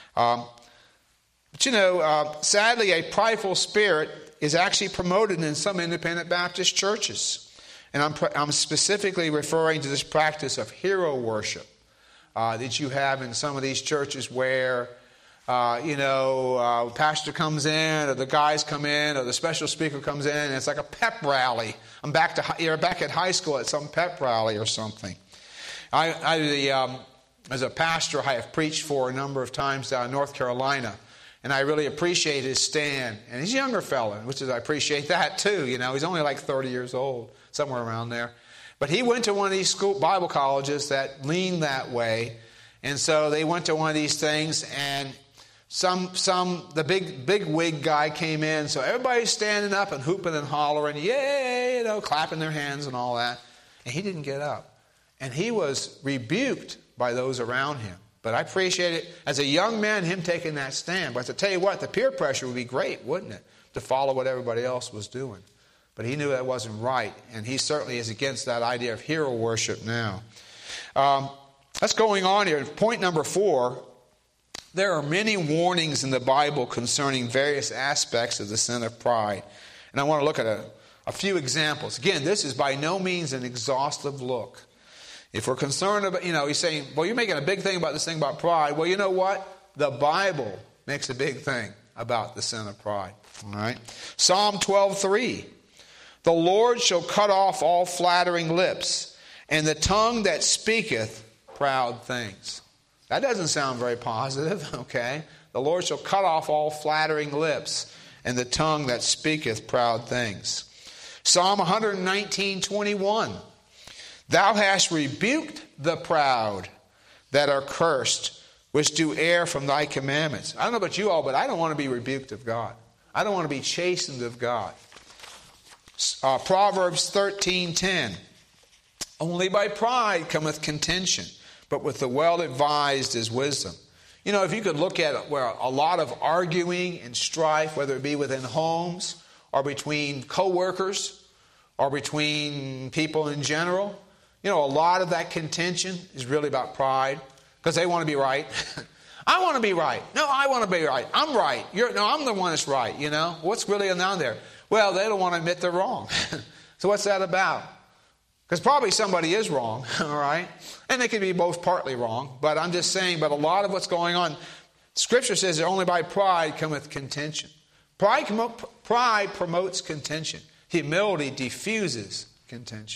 Sadly, a prideful spirit is actually promoted in some independent Baptist churches. And I'm specifically referring to this practice of hero worship that you have in some of these churches where, pastor comes in, or the guys come in, or the special speaker comes in, and it's like a pep rally. You're back at high school at some pep rally or something. As a pastor, I have preached for a number of times down in North Carolina, and I really appreciate his stand. And he's a younger fella, I appreciate that too. He's only like 30 years old, somewhere around there. But he went to one of these Bible colleges that leaned that way, and so they went to one of these things, and the big wig guy came in, so everybody's standing up and hooping and hollering, yay, clapping their hands and all that, and he didn't get up. And he was rebuked by those around him. But I appreciate it as a young man, him taking that stand. But to tell you what, the peer pressure would be great, wouldn't it? To follow what everybody else was doing. But he knew that wasn't right. And he certainly is against that idea of hero worship now. That's going on here. Point number 4. There are many warnings in the Bible concerning various aspects of the sin of pride. And I want to look at a few examples. Again, this is by no means an exhaustive look. If we're concerned about, he's saying, well, you're making a big thing about this thing about pride. Well, you know what? The Bible makes a big thing about the sin of pride. All right? Psalm 12:3. The Lord shall cut off all flattering lips, and the tongue that speaketh proud things. That doesn't sound very positive, okay? The Lord shall cut off all flattering lips, and the tongue that speaketh proud things. Psalm 119:21. Thou hast rebuked the proud that are cursed, which do err from thy commandments. I don't know about you all, but I don't want to be rebuked of God. I don't want to be chastened of God. Proverbs 13:10. Only by pride cometh contention, but with the well-advised is wisdom. If you could look at where a lot of arguing and strife, whether it be within homes or between co-workers or between people in general, a lot of that contention is really about pride because they want to be right. I want to be right. No, I want to be right. I'm right. I'm the one that's right. What's really on there? Well, they don't want to admit they're wrong. So what's that about? Because probably somebody is wrong, all right? And they could be both partly wrong. But I'm just saying, but a lot of what's going on, Scripture says that only by pride cometh contention. Pride promotes contention. Humility diffuses contention.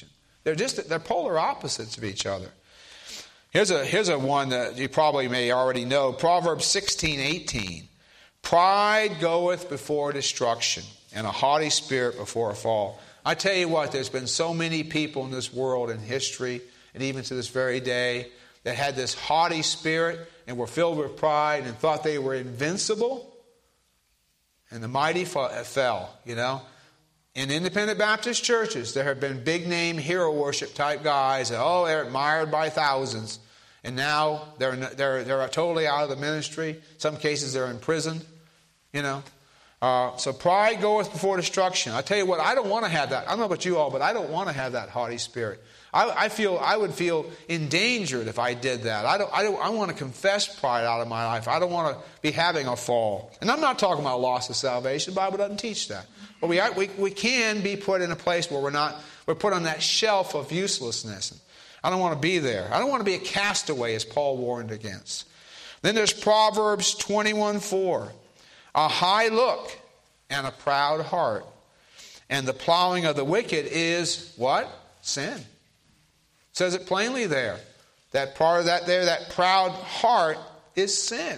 They're polar opposites of each other. Here's a one that you probably may already know. Proverbs 16:18. Pride goeth before destruction, and a haughty spirit before a fall. I tell you what, there's been so many people in this world in history, and even to this very day, that had this haughty spirit and were filled with pride and thought they were invincible. And the mighty fell, you know. In independent Baptist churches, there have been big-name hero worship type guys. They're admired by thousands. And now they're totally out of the ministry. In some cases, they're in prison, you know. So pride goeth before destruction. I tell you what, I don't want to have that. I don't know about you all, but I don't want to have that haughty spirit. I would feel endangered if I did that. I want to confess pride out of my life. I don't want to be having a fall. And I'm not talking about loss of salvation. The Bible doesn't teach that. But we can be put in a place where we're put on that shelf of uselessness. I don't want to be there. I don't want to be a castaway, as Paul warned against. Then there's Proverbs 21:4. A high look and a proud heart, and the plowing of the wicked is what? Sin. It says it plainly there. That part of that there, that proud heart, is sin.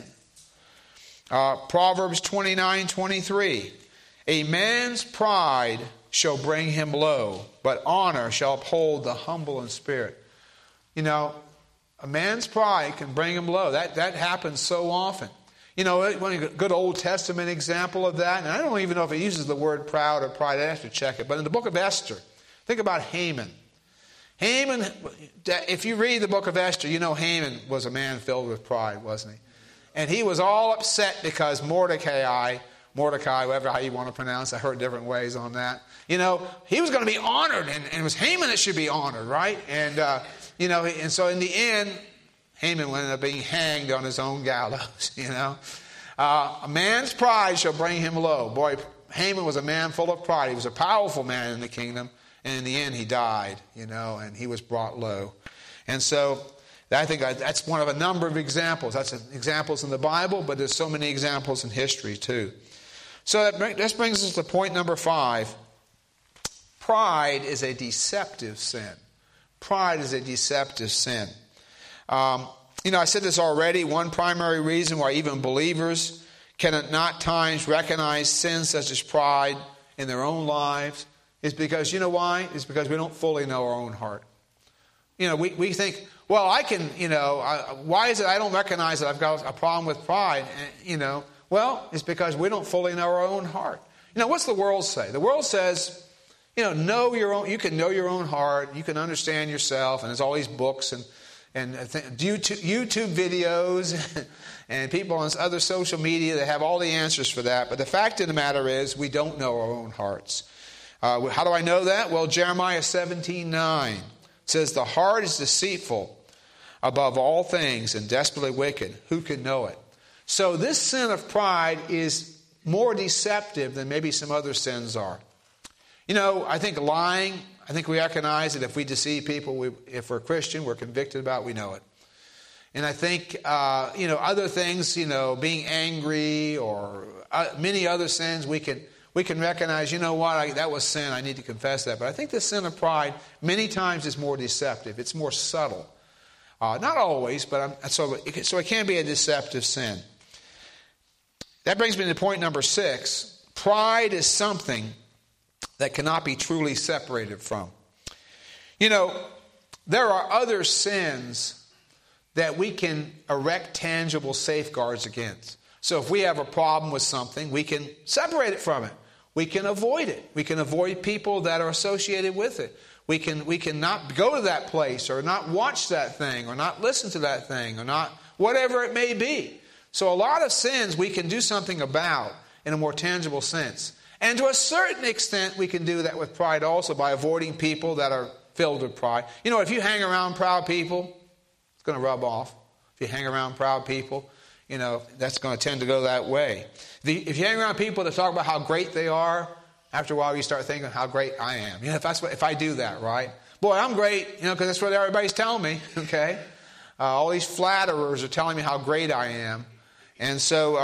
Proverbs 29:23. A man's pride shall bring him low, but honor shall uphold the humble in spirit. You know, a man's pride can bring him low. That happens so often. You know, one good Old Testament example of that, and I don't even know if it uses the word proud or pride. I have to check it. But in the book of Esther, think about Haman. Haman, if you read the book of Esther, you know Haman was a man filled with pride, wasn't he? And he was all upset because Mordecai, whatever how you want to pronounce it, I heard different ways on that. You know, he was going to be honored, and it was Haman that should be honored, right? And, you know, and so in the end, Haman ended up being hanged on his own gallows, you know. A man's pride shall bring him low. Boy, Haman was a man full of pride. He was a powerful man in the kingdom. And in the end, he died, you know, and he was brought low. And so I think that's one of a number of examples. That's examples in the Bible, but there's so many examples in history too. So this brings us to point number 5. Pride is a deceptive sin. Pride is a deceptive sin. You know, I said this already. One primary reason why even believers can at not times recognize sins such as pride in their own lives is because, you know why? It's because we don't fully know our own heart. You know, we think, well, I can, you know, why is it I don't recognize that I've got a problem with pride? You know, well, it's because we don't fully know our own heart. You know, what's the world say? The world says, you know your own. You can know your own heart. You can understand yourself, and there's all these books and YouTube videos and people on other social media that have all the answers for that. But the fact of the matter is, we don't know our own hearts. How do I know that? Well, Jeremiah 17:9 says, the heart is deceitful above all things and desperately wicked. Who can know it? So this sin of pride is more deceptive than maybe some other sins are. You know, I think lying, I think we recognize that if we deceive people, if we're Christian, we're convicted about it, we know it. And I think, you know, other things, you know, being angry or many other sins, we can recognize, you know what, that was sin, I need to confess that. But I think the sin of pride many times is more deceptive. It's more subtle. Not always, but so it can be a deceptive sin. That brings me to point number 6. Pride is something that cannot be truly separated from. You know, there are other sins that we can erect tangible safeguards against. So if we have a problem with something, we can separate it from it. We can avoid it. We can avoid people that are associated with it. We can not go to that place or not watch that thing or not listen to that thing or not whatever it may be. So a lot of sins we can do something about in a more tangible sense. And to a certain extent, we can do that with pride also by avoiding people that are filled with pride. You know, if you hang around proud people, it's going to rub off. If you hang around proud people, you know, that's going to tend to go that way. If you hang around people that talk about how great they are, after a while you start thinking how great I am. You know, if I do that, right? Boy, I'm great, you know, because that's what everybody's telling me, okay? All these flatterers are telling me how great I am. And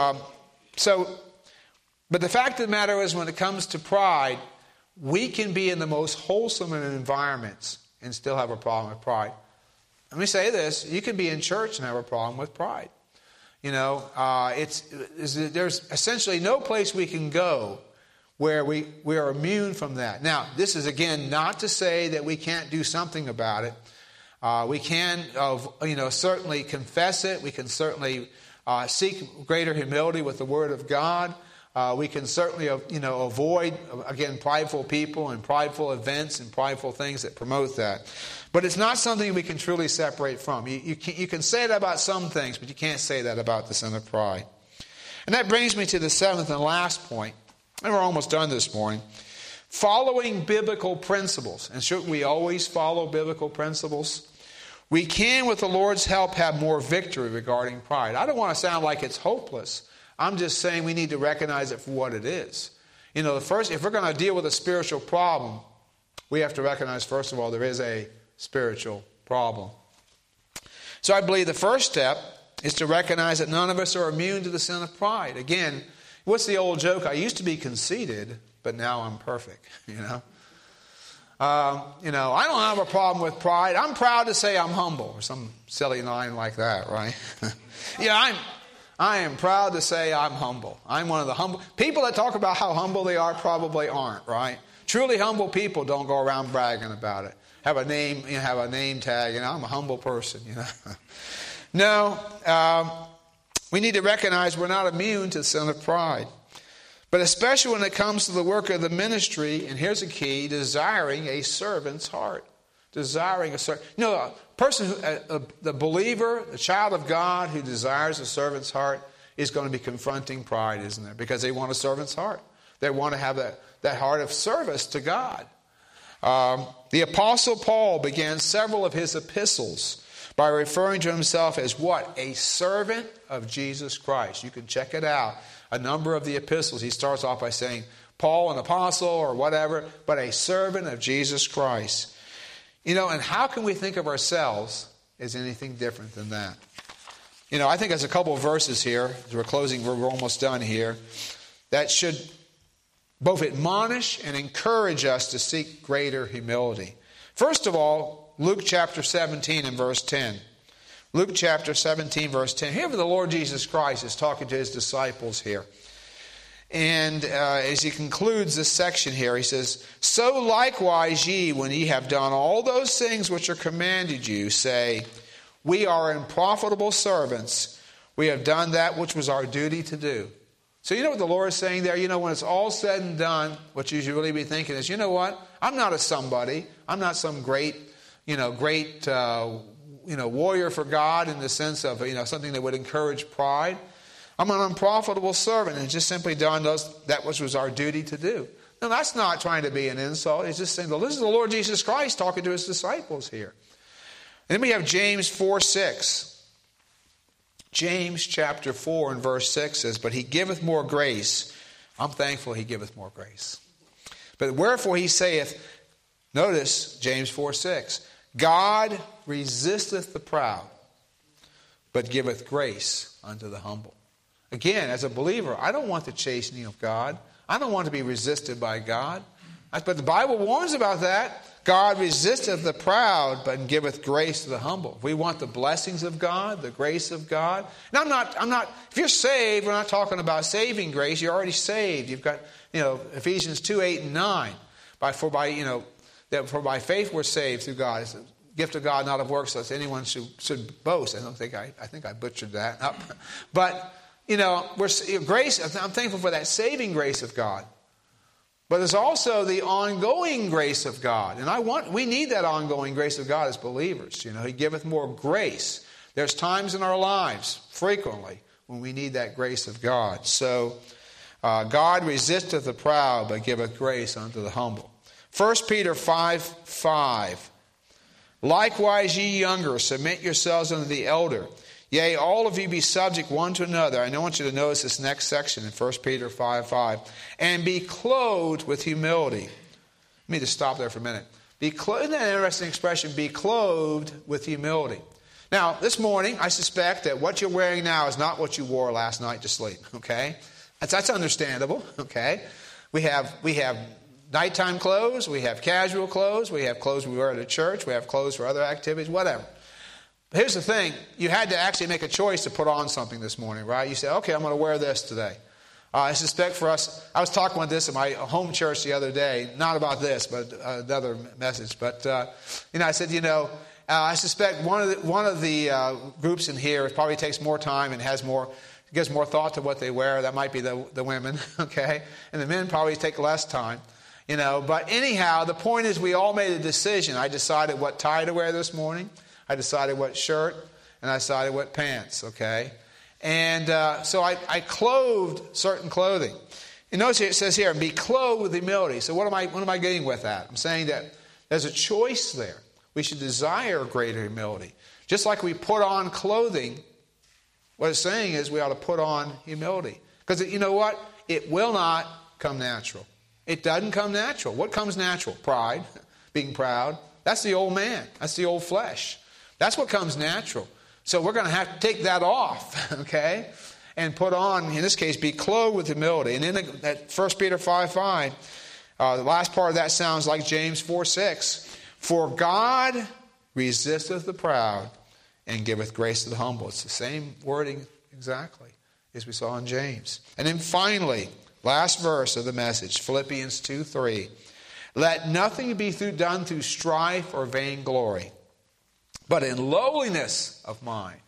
but the fact of the matter is, when it comes to pride, we can be in the most wholesome of environments and still have a problem with pride. Let me say this. You can be in church and have a problem with pride. You know, there's essentially no place we can go where we are immune from that. Now, this is, again, not to say that we can't do something about it. We can, certainly confess it. We can certainly seek greater humility with the Word of God. We can certainly, avoid, again, prideful people and prideful events and prideful things that promote that. But it's not something we can truly separate from. You can say that about some things, but you can't say that about the sin of pride. And that brings me to the seventh and last point, and we're almost done this morning. Following biblical principles. And shouldn't we always follow biblical principles? We can, with the Lord's help, have more victory regarding pride. I don't want to sound like it's hopeless. I'm just saying we need to recognize it for what it is. You know, if we're going to deal with a spiritual problem, we have to recognize, first of all, there is a spiritual problem. So I believe the first step is to recognize that none of us are immune to the sin of pride. Again, what's the old joke? I used to be conceited, but now I'm perfect, I don't have a problem with pride. I'm proud to say I'm humble, or some silly line like that, right? I am proud to say I'm humble. I'm one of the humble. People that talk about how humble they are probably aren't, right? Truly humble people don't go around bragging about it. Have a name tag, I'm a humble person, No, we need to recognize we're not immune to the sin of pride. But especially when it comes to the work of the ministry, and here's a key, desiring a servant's heart. Desiring a servant. A person, the believer, the child of God who desires a servant's heart is going to be confronting pride, isn't it? Because they want a servant's heart. They want to have that heart of service to God. The Apostle Paul began several of his epistles by referring to himself as what? A servant of Jesus Christ. You can check it out. A number of the epistles, he starts off by saying, Paul, an apostle or whatever, but a servant of Jesus Christ. And how can we think of ourselves as anything different than that? I think there's a couple of verses here, as we're closing, we're almost done here, that should both admonish and encourage us to seek greater humility. First of all, Luke chapter 17 and verse 10. Luke chapter 17, verse 10. Here the Lord Jesus Christ is talking to his disciples here. And as he concludes this section here, he says, So likewise ye, when ye have done all those things which are commanded you, say, We are unprofitable servants. We have done that which was our duty to do. So you know what the Lord is saying there? When it's all said and done, what you should really be thinking is, you know what? I'm not a somebody. I'm not some great warrior for God in the sense of, something that would encourage pride. I'm an unprofitable servant and just simply done that which was our duty to do. Now, that's not trying to be an insult. It's just saying, well, this is the Lord Jesus Christ talking to his disciples here. And then we have James 4:6. James chapter 4 and verse 6 says, But he giveth more grace. I'm thankful he giveth more grace. But wherefore he saith, notice James 4:6, God resisteth the proud, but giveth grace unto the humble. Again, as a believer, I don't want the chastening of God. I don't want to be resisted by God. But the Bible warns about that. God resisteth the proud, but giveth grace to the humble. If we want the blessings of God, the grace of God. Now, I'm not, if you're saved, we're not talking about saving grace. You're already saved. You've got, Ephesians 2, 8, and 9. For by faith we're saved through God. It's a gift of God, not of works, so that anyone should boast. I think I butchered that up. But, grace, I'm thankful for that saving grace of God. But there's also the ongoing grace of God. And we need that ongoing grace of God as believers. He giveth more grace. There's times in our lives, frequently, when we need that grace of God. So, God resisteth the proud, but giveth grace unto the humble. 1 Peter 5:5. Likewise, ye younger, submit yourselves unto the elder. Yea, all of you be subject one to another. And I want you to notice this next section in 1 Peter 5:5. And be clothed with humility. Let me just stop there for a minute. Isn't that an interesting expression? Be clothed with humility. Now, this morning, I suspect that what you're wearing now is not what you wore last night to sleep. Okay? That's understandable. Okay? We have nighttime clothes, we have casual clothes, we have clothes we wear to church, we have clothes for other activities, whatever. But here's the thing. You had to actually make a choice to put on something this morning, right? You said, okay, I'm going to wear this today. I suspect for us, I was talking about this at my home church the other day, not about this, but another message. But, I said, I suspect one of the groups in here probably takes more time and gives more thought to what they wear. That might be the women, okay? And the men probably take less time, But anyhow, the point is we all made a decision. I decided what tie to wear this morning. I decided what shirt, and I decided what pants, okay? And so I clothed certain clothing. You notice it says here, be clothed with humility. So what am I getting with that? I'm saying that there's a choice there. We should desire greater humility. Just like we put on clothing, what it's saying is we ought to put on humility. Because you know what? It will not come natural. It doesn't come natural. What comes natural? Pride, being proud. That's the old man. That's the old flesh. That's what comes natural. So we're going to have to take that off, okay? And put on, in this case, be clothed with humility. And then at 1 Peter 5:5, the last part of that sounds like James 4:6. For God resisteth the proud and giveth grace to the humble. It's the same wording exactly as we saw in James. And then finally, last verse of the message, Philippians 2:3. Let nothing be done through strife or vainglory, but in lowliness of mind,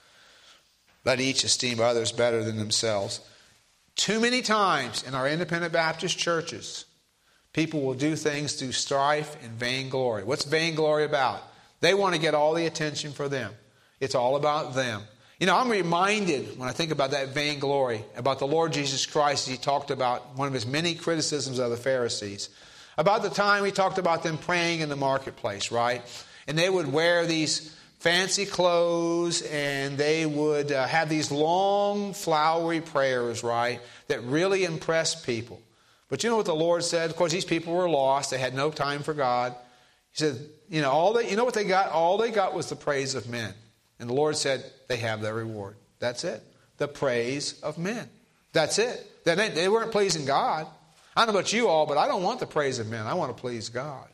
let each esteem others better than themselves. Too many times in our independent Baptist churches, people will do things through strife and vainglory. What's vainglory about? They want to get all the attention for them. It's all about them. I'm reminded when I think about that vainglory, about the Lord Jesus Christ, he talked about one of his many criticisms of the Pharisees. About the time he talked about them praying in the marketplace, right? And they would wear these fancy clothes and they would have these long, flowery prayers, right? That really impressed people. But you know what the Lord said? Of course, these people were lost. They had no time for God. He said, you know what they got? All they got was the praise of men. And the Lord said, they have their reward. That's it. The praise of men. That's it. They weren't pleasing God. I don't know about you all, but I don't want the praise of men. I want to please God.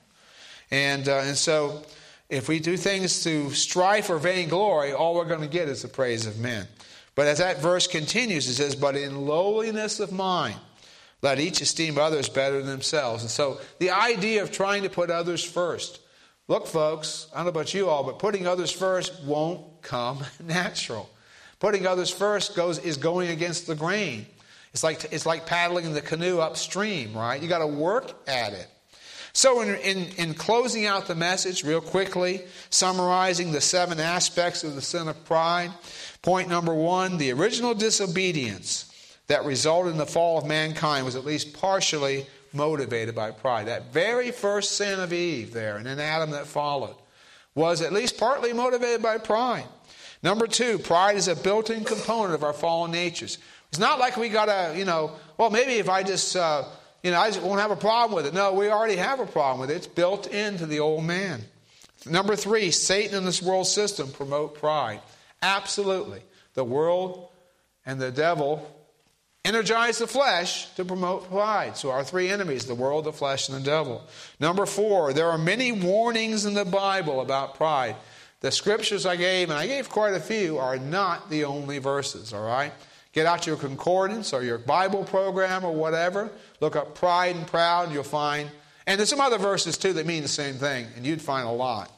And so if we do things through strife or vainglory, all we're going to get is the praise of men. But as that verse continues, it says, but in lowliness of mind, let each esteem others better than themselves. And so the idea of trying to put others first. Look, folks, I don't know about you all, but putting others first won't come natural. Putting others first is going against the grain. It's like paddling the canoe upstream, right? You got to work at it. So in closing out the message real quickly, summarizing the 7 aspects of the sin of pride, point number 1, the original disobedience that resulted in the fall of mankind was at least partially motivated by pride. That very first sin of Eve there, and then Adam that followed, was at least partly motivated by pride. Number 2, pride is a built-in component of our fallen natures. It's not like we got to, maybe if I just, I just won't have a problem with it. No, we already have a problem with it. It's built into the old man. Number 3, Satan and this world system promote pride. Absolutely. The world and the devil energize the flesh to promote pride. So our 3 enemies, the world, the flesh, and the devil. Number 4, there are many warnings in the Bible about pride. The scriptures I gave, and I gave quite a few, are not the only verses, all right? Get out your concordance or your Bible program or whatever. Look up pride and proud, and you'll find. And there's some other verses too that mean the same thing, and you'd find a lot.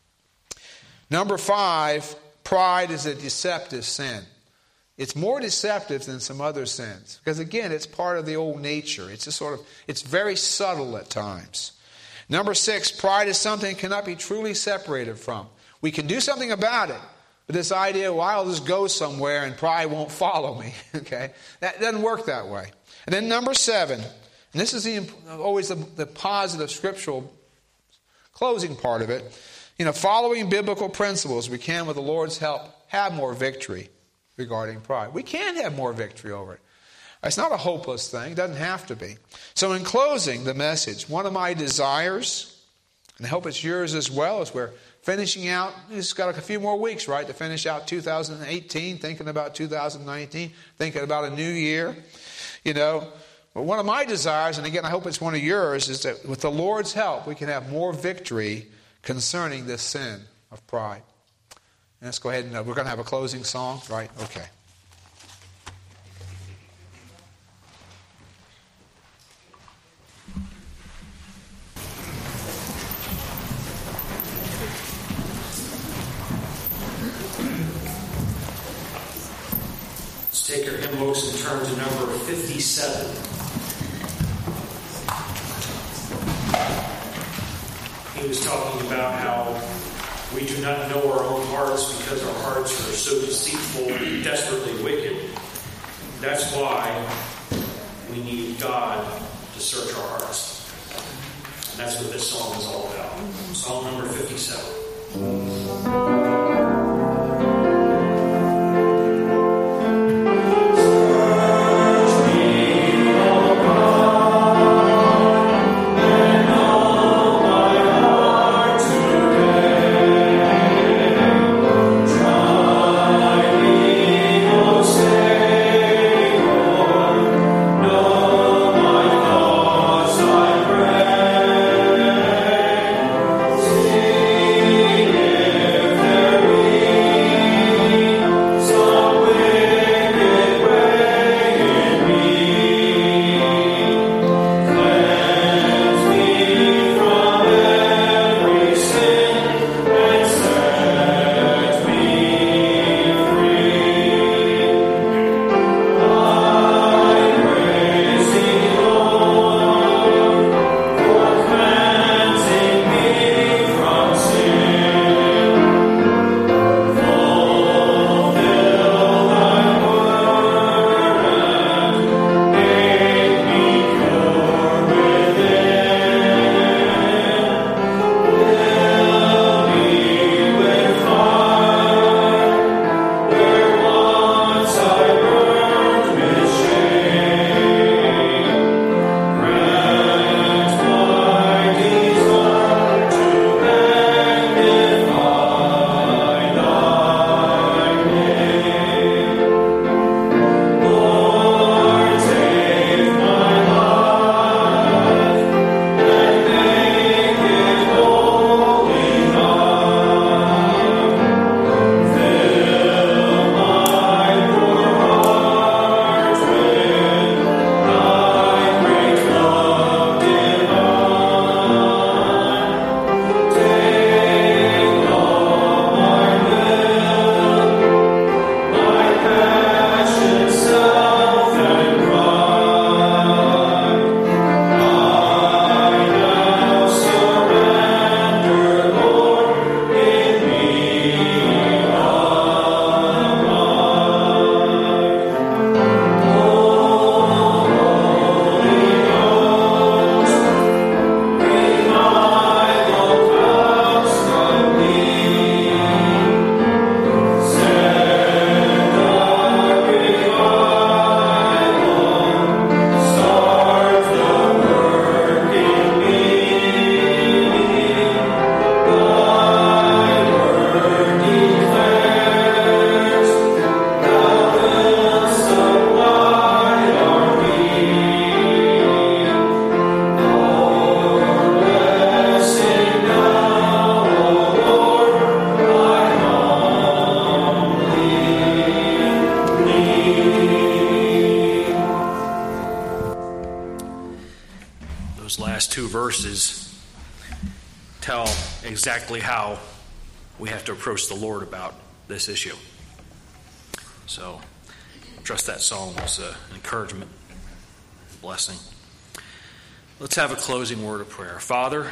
Number 5, pride is a deceptive sin. It's more deceptive than some other sins. Because again, it's part of the old nature. It's just it's very subtle at times. Number 6, pride is something that cannot be truly separated from. We can do something about it. But this idea, I'll just go somewhere and pride won't follow me. Okay? That doesn't work that way. And then number 7, and this is always the positive scriptural closing part of it. Following biblical principles, we can, with the Lord's help, have more victory regarding pride. We can have more victory over it. It's not a hopeless thing. It doesn't have to be. So in closing the message, one of my desires, and I hope it's yours as well, as we're finishing out, it's got a few more weeks, right, to finish out 2018, thinking about 2019, thinking about a new year. But one of my desires, and again I hope it's one of yours, is that with the Lord's help we can have more victory concerning this sin of pride. And let's go ahead and we're going to have a closing song, right? Okay. Let's take our hymn books and turn to number 57. He was talking about how we do not know our own hearts because our hearts are so deceitful and desperately wicked. That's why we need God to search our hearts. And that's what this song is all about. Song number 57. Verses tell exactly how we have to approach the Lord about this issue. So I trust that song was an encouragement, blessing. Let's have a closing word of prayer. Father,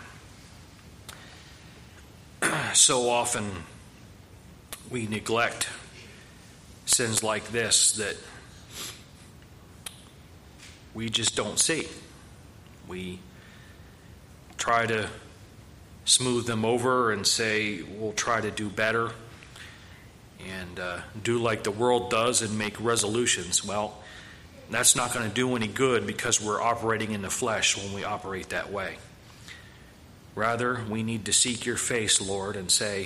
so often we neglect sins like this that we just don't see. We try to smooth them over and say we'll try to do better and do like the world does and make resolutions. Well, that's not going to do any good because we're operating in the flesh when we operate that way. Rather, we need to seek your face, Lord, and say,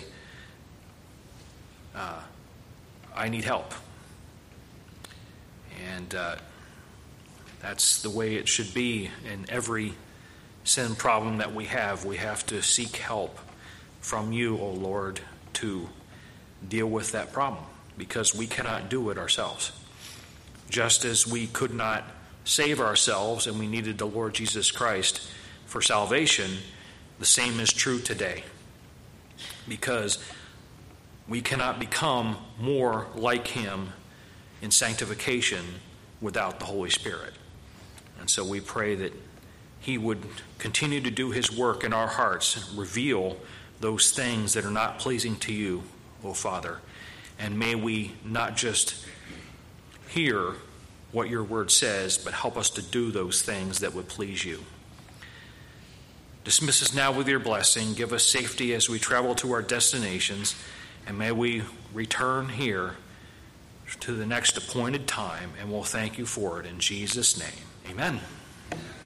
I need help. And That's the way it should be in every sin problem that we have. We have to seek help from you, O Lord, to deal with that problem, because we cannot do it ourselves. Just as we could not save ourselves and we needed the Lord Jesus Christ for salvation, the same is true today, because we cannot become more like him in sanctification without the Holy Spirit. And so we pray that he would continue to do his work in our hearts and reveal those things that are not pleasing to you, O Father. And may we not just hear what your word says, but help us to do those things that would please you. Dismiss us now with your blessing. Give us safety as we travel to our destinations. And may we return here to the next appointed time. And we'll thank you for it in Jesus' name. Amen.